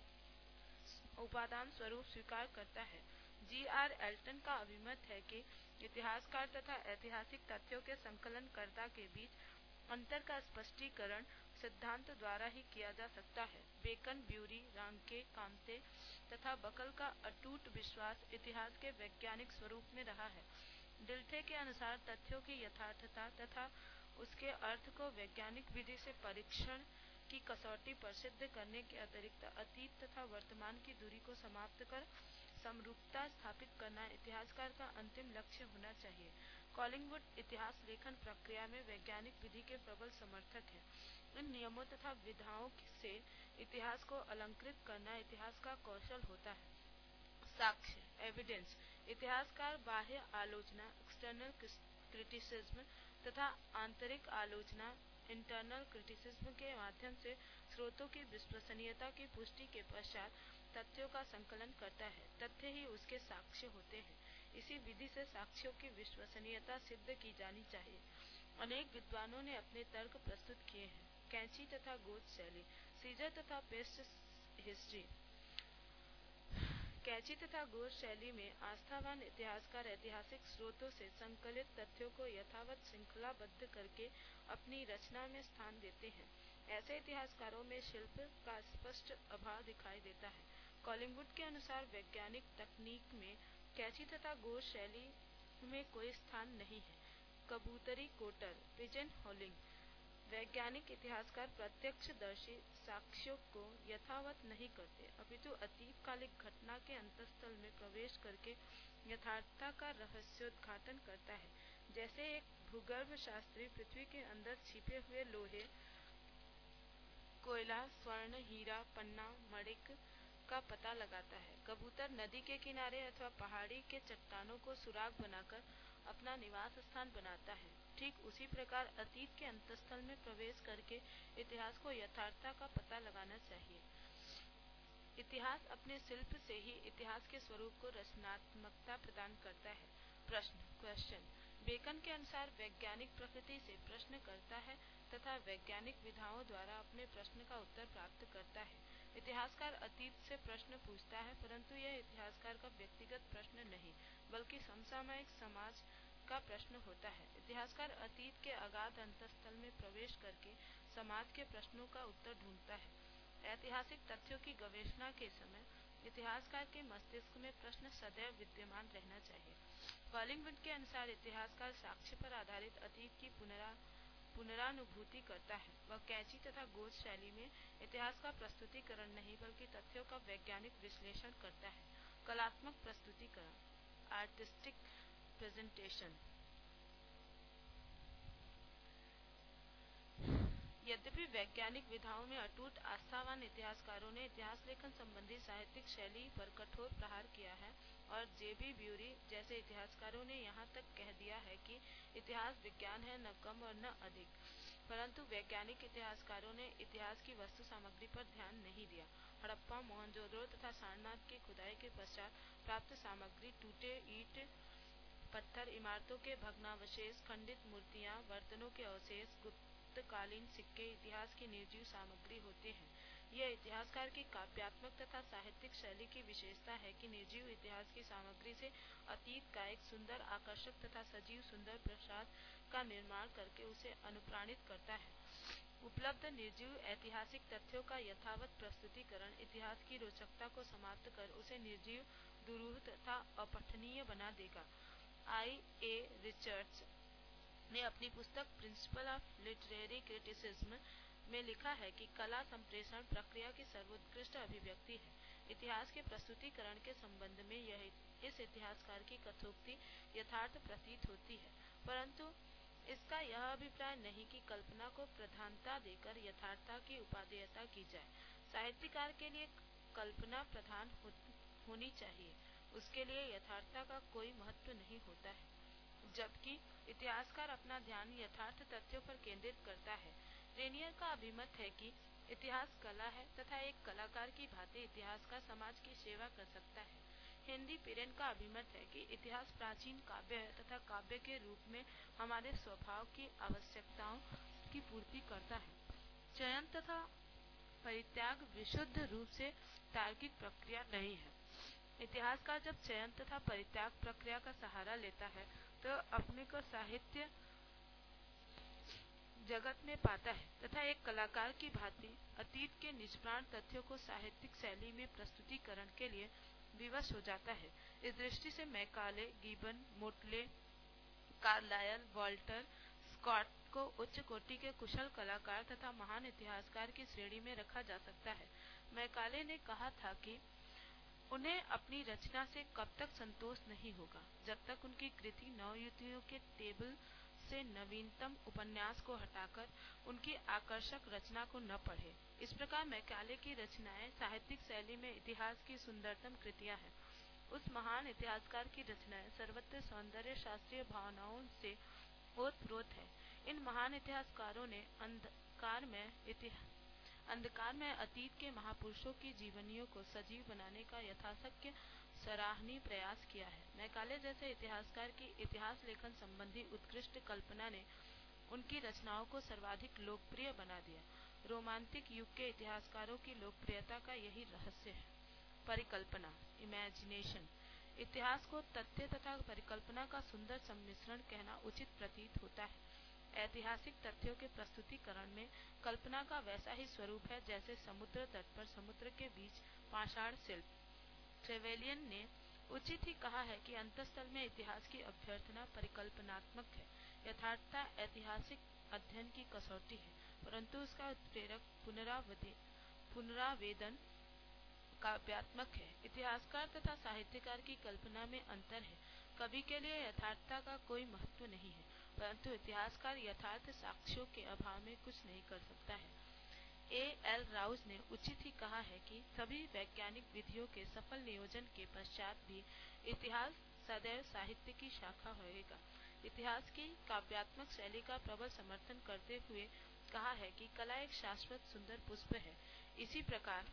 स्वरूप स्वीकार करता है। जी.आर. एल्टन का अभिमत है कि इतिहासकार तथा ऐतिहासिक तथ्यों के संकलनकर्ता के बीच अंतर का स्पष्टीकरण सिद्धांत द्वारा ही किया जा सकता है। बेकन, ब्यूरी, रांके, कांते तथा बकल का अटूट विश्वास इतिहास के वैज्ञानिक स्वरूप में रहा है। डिल्थे के अनुसार तथ्यों की यथार्थता तथा उसके अर्थ को वैज्ञानिक विधि से परीक्षण की कसौटी पर सिद्ध करने के अतिरिक्त अतीत तथा वर्तमान की दूरी को समाप्त कर समरूपता स्थापित करना इतिहासकार का अंतिम लक्ष्य होना चाहिए। कॉलिंगवुड इतिहास लेखन प्रक्रिया में वैज्ञानिक विधि के प्रबल समर्थक हैं। इन नियमों तथा विधाओं से इतिहास को अलंकृत करना इतिहास का कौशल होता है। साक्ष्य, एविडेंस, इतिहासकार बाह्य आलोचना, एक्सटर्नल क्रिटिसिज्म तथा आंतरिक आलोचना, इंटरनल क्रिटिसिज्म के माध्यम से स्रोतों की विश्वसनीयता की पुष्टि के पश्चात तथ्यों का संकलन करता है। तथ्य ही उसके साक्ष्य होते हैं। इसी विधि से साक्ष्यों की विश्वसनीयता सिद्ध की जानी चाहिए। अनेक विद्वानों ने अपने तर्क प्रस्तुत किए हैं। कैंची तथा गोद शैली, सीजर तथा पेस्ट हिस्ट्री। कैंची तथा गोद शैली में आस्थावान इतिहासकार ऐतिहासिक स्रोतों से संकलित तथ्यों को यथावत श्रृंखलाबद्ध करके अपनी रचना में स्थान देते हैं। ऐसे इतिहासकारों में शिल्प का स्पष्ट अभाव दिखाई देता है। कॉलिंगवुड के अनुसार वैज्ञानिक तकनीक में कैंची तथा गोद शैली में कोई स्थान नहीं है। कबूतरी कोटर, पिजन होलिंग, वैज्ञानिक इतिहासकार प्रत्यक्षदर्शी साक्ष्यों को यथावत नहीं करते, अपितु अतीतकालिक घटना के अंतःस्थल में प्रवेश करके यथार्थता का रहस्योद्घाटन करता है। जैसे एक भूगर्भ शास्त्री पृथ्वी के अंदर छिपे हुए लोहे, कोयला, स्वर्ण, हीरा, पन्ना, मणिक का पता लगाता है। कबूतर नदी के किनारे अथवा पहाड़ी के चट्टानों को सुराग बनाकर अपना निवास स्थान बनाता है। ठीक उसी प्रकार अतीत के अंतःस्थल में प्रवेश करके इतिहास को यथार्थता का पता लगाना चाहिए। इतिहास अपने शिल्प से ही इतिहास के स्वरूप को रचनात्मकता प्रदान करता है। प्रश्न, क्वेश्चन। बेकन के अनुसार वैज्ञानिक प्रकृति से प्रश्न करता है तथा वैज्ञानिक विधाओं द्वारा अपने प्रश्न का उत्तर प्राप्त करता है। इतिहासकार अतीत से प्रश्न पूछता है, परंतु यह इतिहासकार का व्यक्तिगत प्रश्न नहीं बल्कि समसामयिक समाज का प्रश्न होता है। इतिहासकार अतीत के अगाध अंतःस्थल में प्रवेश करके समाज के प्रश्नों का उत्तर ढूंढता है। ऐतिहासिक तथ्यों की गवेषणा के समय इतिहासकार के मस्तिष्क में प्रश्न सदैव विद्यमान रहना चाहिए। कॉलिंगवुड के अनुसार इतिहासकार साक्ष्य पर आधारित अतीत की पुनरानुभूति करता है। वह कैंची तथा गोद शैली में इतिहास का प्रस्तुतिकरण नहीं बल्कि तथ्यों का वैज्ञानिक विश्लेषण करता है। कलात्मक प्रस्तुतिकरण, आर्टिस्टिक प्रेजेंटेशन। यद्यपि वैज्ञानिक विधाओं में अटूट आस्थावान इतिहासकारों ने इतिहास लेखन संबंधी साहित्यिक शैली पर कठोर प्रहार किया है और जे.बी. ब्यूरी जैसे इतिहासकारों ने यहाँ तक कह दिया है कि इतिहास विज्ञान है, न कम और न अधिक, परंतु वैज्ञानिक इतिहासकारों ने इतिहास की वस्तु सामग्री पर ध्यान नहीं दिया। हड़प्पा, मोहनजोदड़ो तथा सारनाथ की खुदाई के पश्चात प्राप्त सामग्री टूटे ईंट पत्थर, इमारतों के भग्नावशेष, खंडित मूर्तियां, बर्तनों के अवशेष, गुप्तकालीन सिक्के इतिहास की निर्जीव सामग्री होते हैं। यह इतिहासकार की काव्यात्मक तथा साहित्यिक शैली की विशेषता है कि निर्जीव इतिहास की सामग्री से अतीत का एक सुंदर, आकर्षक तथा सजीव सुंदर प्रसाद का निर्माण करके उसे अनुप्राणित करता है। उपलब्ध निर्जीव ऐतिहासिक तथ्यों का यथावत प्रस्तुतिकरण इतिहास की रोचकता को समाप्त कर उसे निर्जीव, दुरूह तथा अपठनीय बना देगा। I.A. रिचर्ड्स ने अपनी पुस्तक प्रिंसिपल ऑफ लिटरेरी क्रिटिसिज्म में लिखा है कि कला संप्रेषण प्रक्रिया की सर्वोत्कृष्ट अभिव्यक्ति है। इतिहास के प्रस्तुतिकरण के संबंध में यह इस इतिहासकार की कथोक्ति यथार्थ प्रतीत होती है, परंतु इसका यह अभिप्राय नहीं कि कल्पना को प्रधानता देकर यथार्थता की उपादेयता की जाए। साहित्यकार के लिए कल्पना प्रधान होनी चाहिए, उसके लिए यथार्थता का कोई महत्व नहीं होता है, जबकि इतिहासकार अपना ध्यान यथार्थ तथ्यों पर केंद्रित करता है। रेनियर का अभिमत है कि इतिहास कला है तथा एक कलाकार की भांति इतिहास का समाज की सेवा कर सकता है। हेनरी पिरेन का अभिमत है कि इतिहास प्राचीन काव्य है तथा काव्य के रूप में हमारे स्वभाव की आवश्यकताओं की पूर्ति करता है। चयन तथा परित्याग विशुद्ध रूप से तार्किक प्रक्रिया नहीं है। इतिहासकार जब चयन तथा परित्याग प्रक्रिया का सहारा लेता है तो अपने को साहित्य जगत में पाता है तथा एक कलाकार की भांति अतीत के निष्प्राण तथ्यों को साहित्यिक शैली में प्रस्तुतिकरण के लिए विवश हो जाता है। इस दृष्टि से Macaulay, Gibbon, Motley, Carlyle, Walter Scott को उच्च कोटि के कुशल कलाकार तथा महान इतिहासकार की श्रेणी में रखा जा सकता है। मैकाले ने कहा था कि उन्हें अपनी रचना से कब तक संतोष नहीं होगा जब तक उनकी कृति नवयुतियों के टेबल से नवीनतम उपन्यास को हटाकर उनकी आकर्षक रचना को न पढ़े। इस प्रकार मैकाले की रचनाएं साहित्यिक शैली में इतिहास की सुंदरतम कृतियां हैं। उस महान इतिहासकार की रचनाएं सर्वत्र सौंदर्य शास्त्रीय भावनाओं से ओतप्रोत है। इन महान इतिहासकारों ने अंधकार में अतीत के महापुरुषों की जीवनियों को सजीव बनाने का यथाशक्य सराहनीय प्रयास किया है। मैकाले जैसे इतिहासकार की इतिहास लेखन संबंधी उत्कृष्ट कल्पना ने उनकी रचनाओं को सर्वाधिक लोकप्रिय बना दिया। रोमांटिक युग के इतिहासकारों की लोकप्रियता का यही रहस्य है। परिकल्पना, इमेजिनेशन। इतिहास को तथ्य तथा परिकल्पना का सुंदर सम्मिश्रण कहना उचित प्रतीत होता है। ऐतिहासिक तथ्यों के प्रस्तुतिकरण में कल्पना का वैसा ही स्वरूप है जैसे समुद्र तट पर समुद्र के बीच पाषाण शिल्प। ट्रेवेलियन ने उचित ही कहा है कि अंतःस्थल में इतिहास की अभ्यर्थना परिकल्पनात्मक है। यथार्थता ऐतिहासिक अध्ययन की कसौटी है, परंतु उसका उत्प्रेरक पुनरावेदन काव्यात्मक है। इतिहासकार तथा साहित्यकार की कल्पना में अंतर है। कवि के लिए यथार्थता का कोई महत्व नहीं है, परंतु इतिहासकार यथार्थ साक्ष्यों के अभाव में कुछ नहीं कर सकता है। A.L. राउज ने उचित ही कहा है कि सभी वैज्ञानिक विधियों के सफल नियोजन के पश्चात भी इतिहास सदैव साहित्य की शाखा होएगा। इतिहास की काव्यात्मक शैली का प्रबल समर्थन करते हुए कहा है कि कला एक शाश्वत सुंदर पुष्प है। इसी प्रकार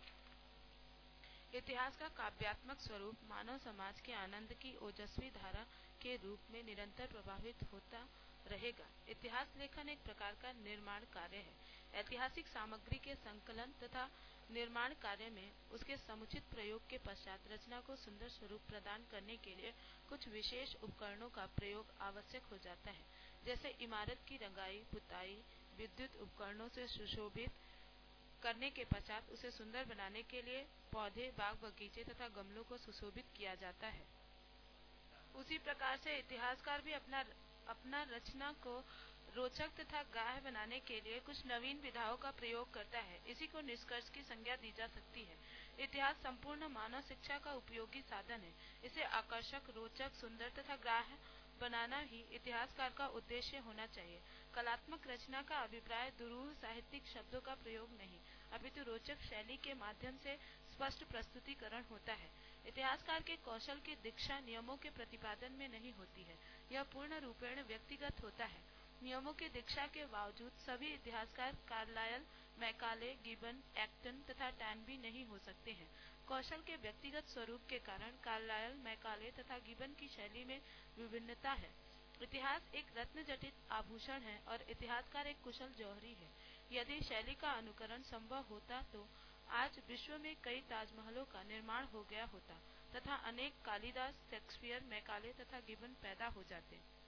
इतिहास का काव्यात्मक स्वरूप मानव समाज के आनंद की ओजस्वी धारा के रूप में निरंतर प्रभावित होता रहेगा। इतिहास लेखन एक प्रकार का निर्माण कार्य है। ऐतिहासिक सामग्री के संकलन तथा निर्माण कार्य में उसके समुचित प्रयोग के पश्चात रचना को सुंदर स्वरूप प्रदान करने के लिए कुछ विशेष उपकरणों का प्रयोग आवश्यक हो जाता है, जैसे इमारत की रंगाई, पुताई, विद्युत उपकरणों से सुशोभित करने के पश्चात उसे सुंदर बनाने के लिए पौधे, बाग बगीचे तथा गमलों को सुशोभित किया जाता है। उसी प्रकार से इतिहासकार भी अपना रचना को रोचक तथा ग्राह्य बनाने के लिए कुछ नवीन विधाओं का प्रयोग करता है। इसी को निष्कर्ष की संज्ञा दी जा सकती है। इतिहास संपूर्ण मानव शिक्षा का उपयोगी साधन है। इसे आकर्षक, रोचक, सुंदर तथा ग्राह्य बनाना ही इतिहासकार का उद्देश्य होना चाहिए। कलात्मक रचना का अभिप्राय दुरूह साहित्यिक शब्दों का प्रयोग नहीं, अपितु रोचक शैली के माध्यम से स्पष्ट प्रस्तुतिकरण होता है। इतिहासकार के कौशल की दीक्षा नियमों के प्रतिपादन में नहीं होती है, यह पूर्ण रूपेण व्यक्तिगत होता है। नियमों की दीक्षा के बावजूद सभी इतिहासकार कार्लायल, मैकाले, गिबन, एक्टन तथा टैनबी नहीं हो सकते हैं। कौशल के व्यक्तिगत स्वरूप के कारण कार्लायल, मैकाले तथा गिबन की शैली में विभिन्नता है। इतिहास एक रत्न जटित आभूषण है और इतिहासकार एक कुशल जौहरी है। यदि शैली का अनुकरण संभव होता तो आज विश्व में कई ताजमहलों का निर्माण हो गया होता तथा अनेक कालिदास, शेक्सपियर, मैकाले तथा गिबन पैदा हो जाते।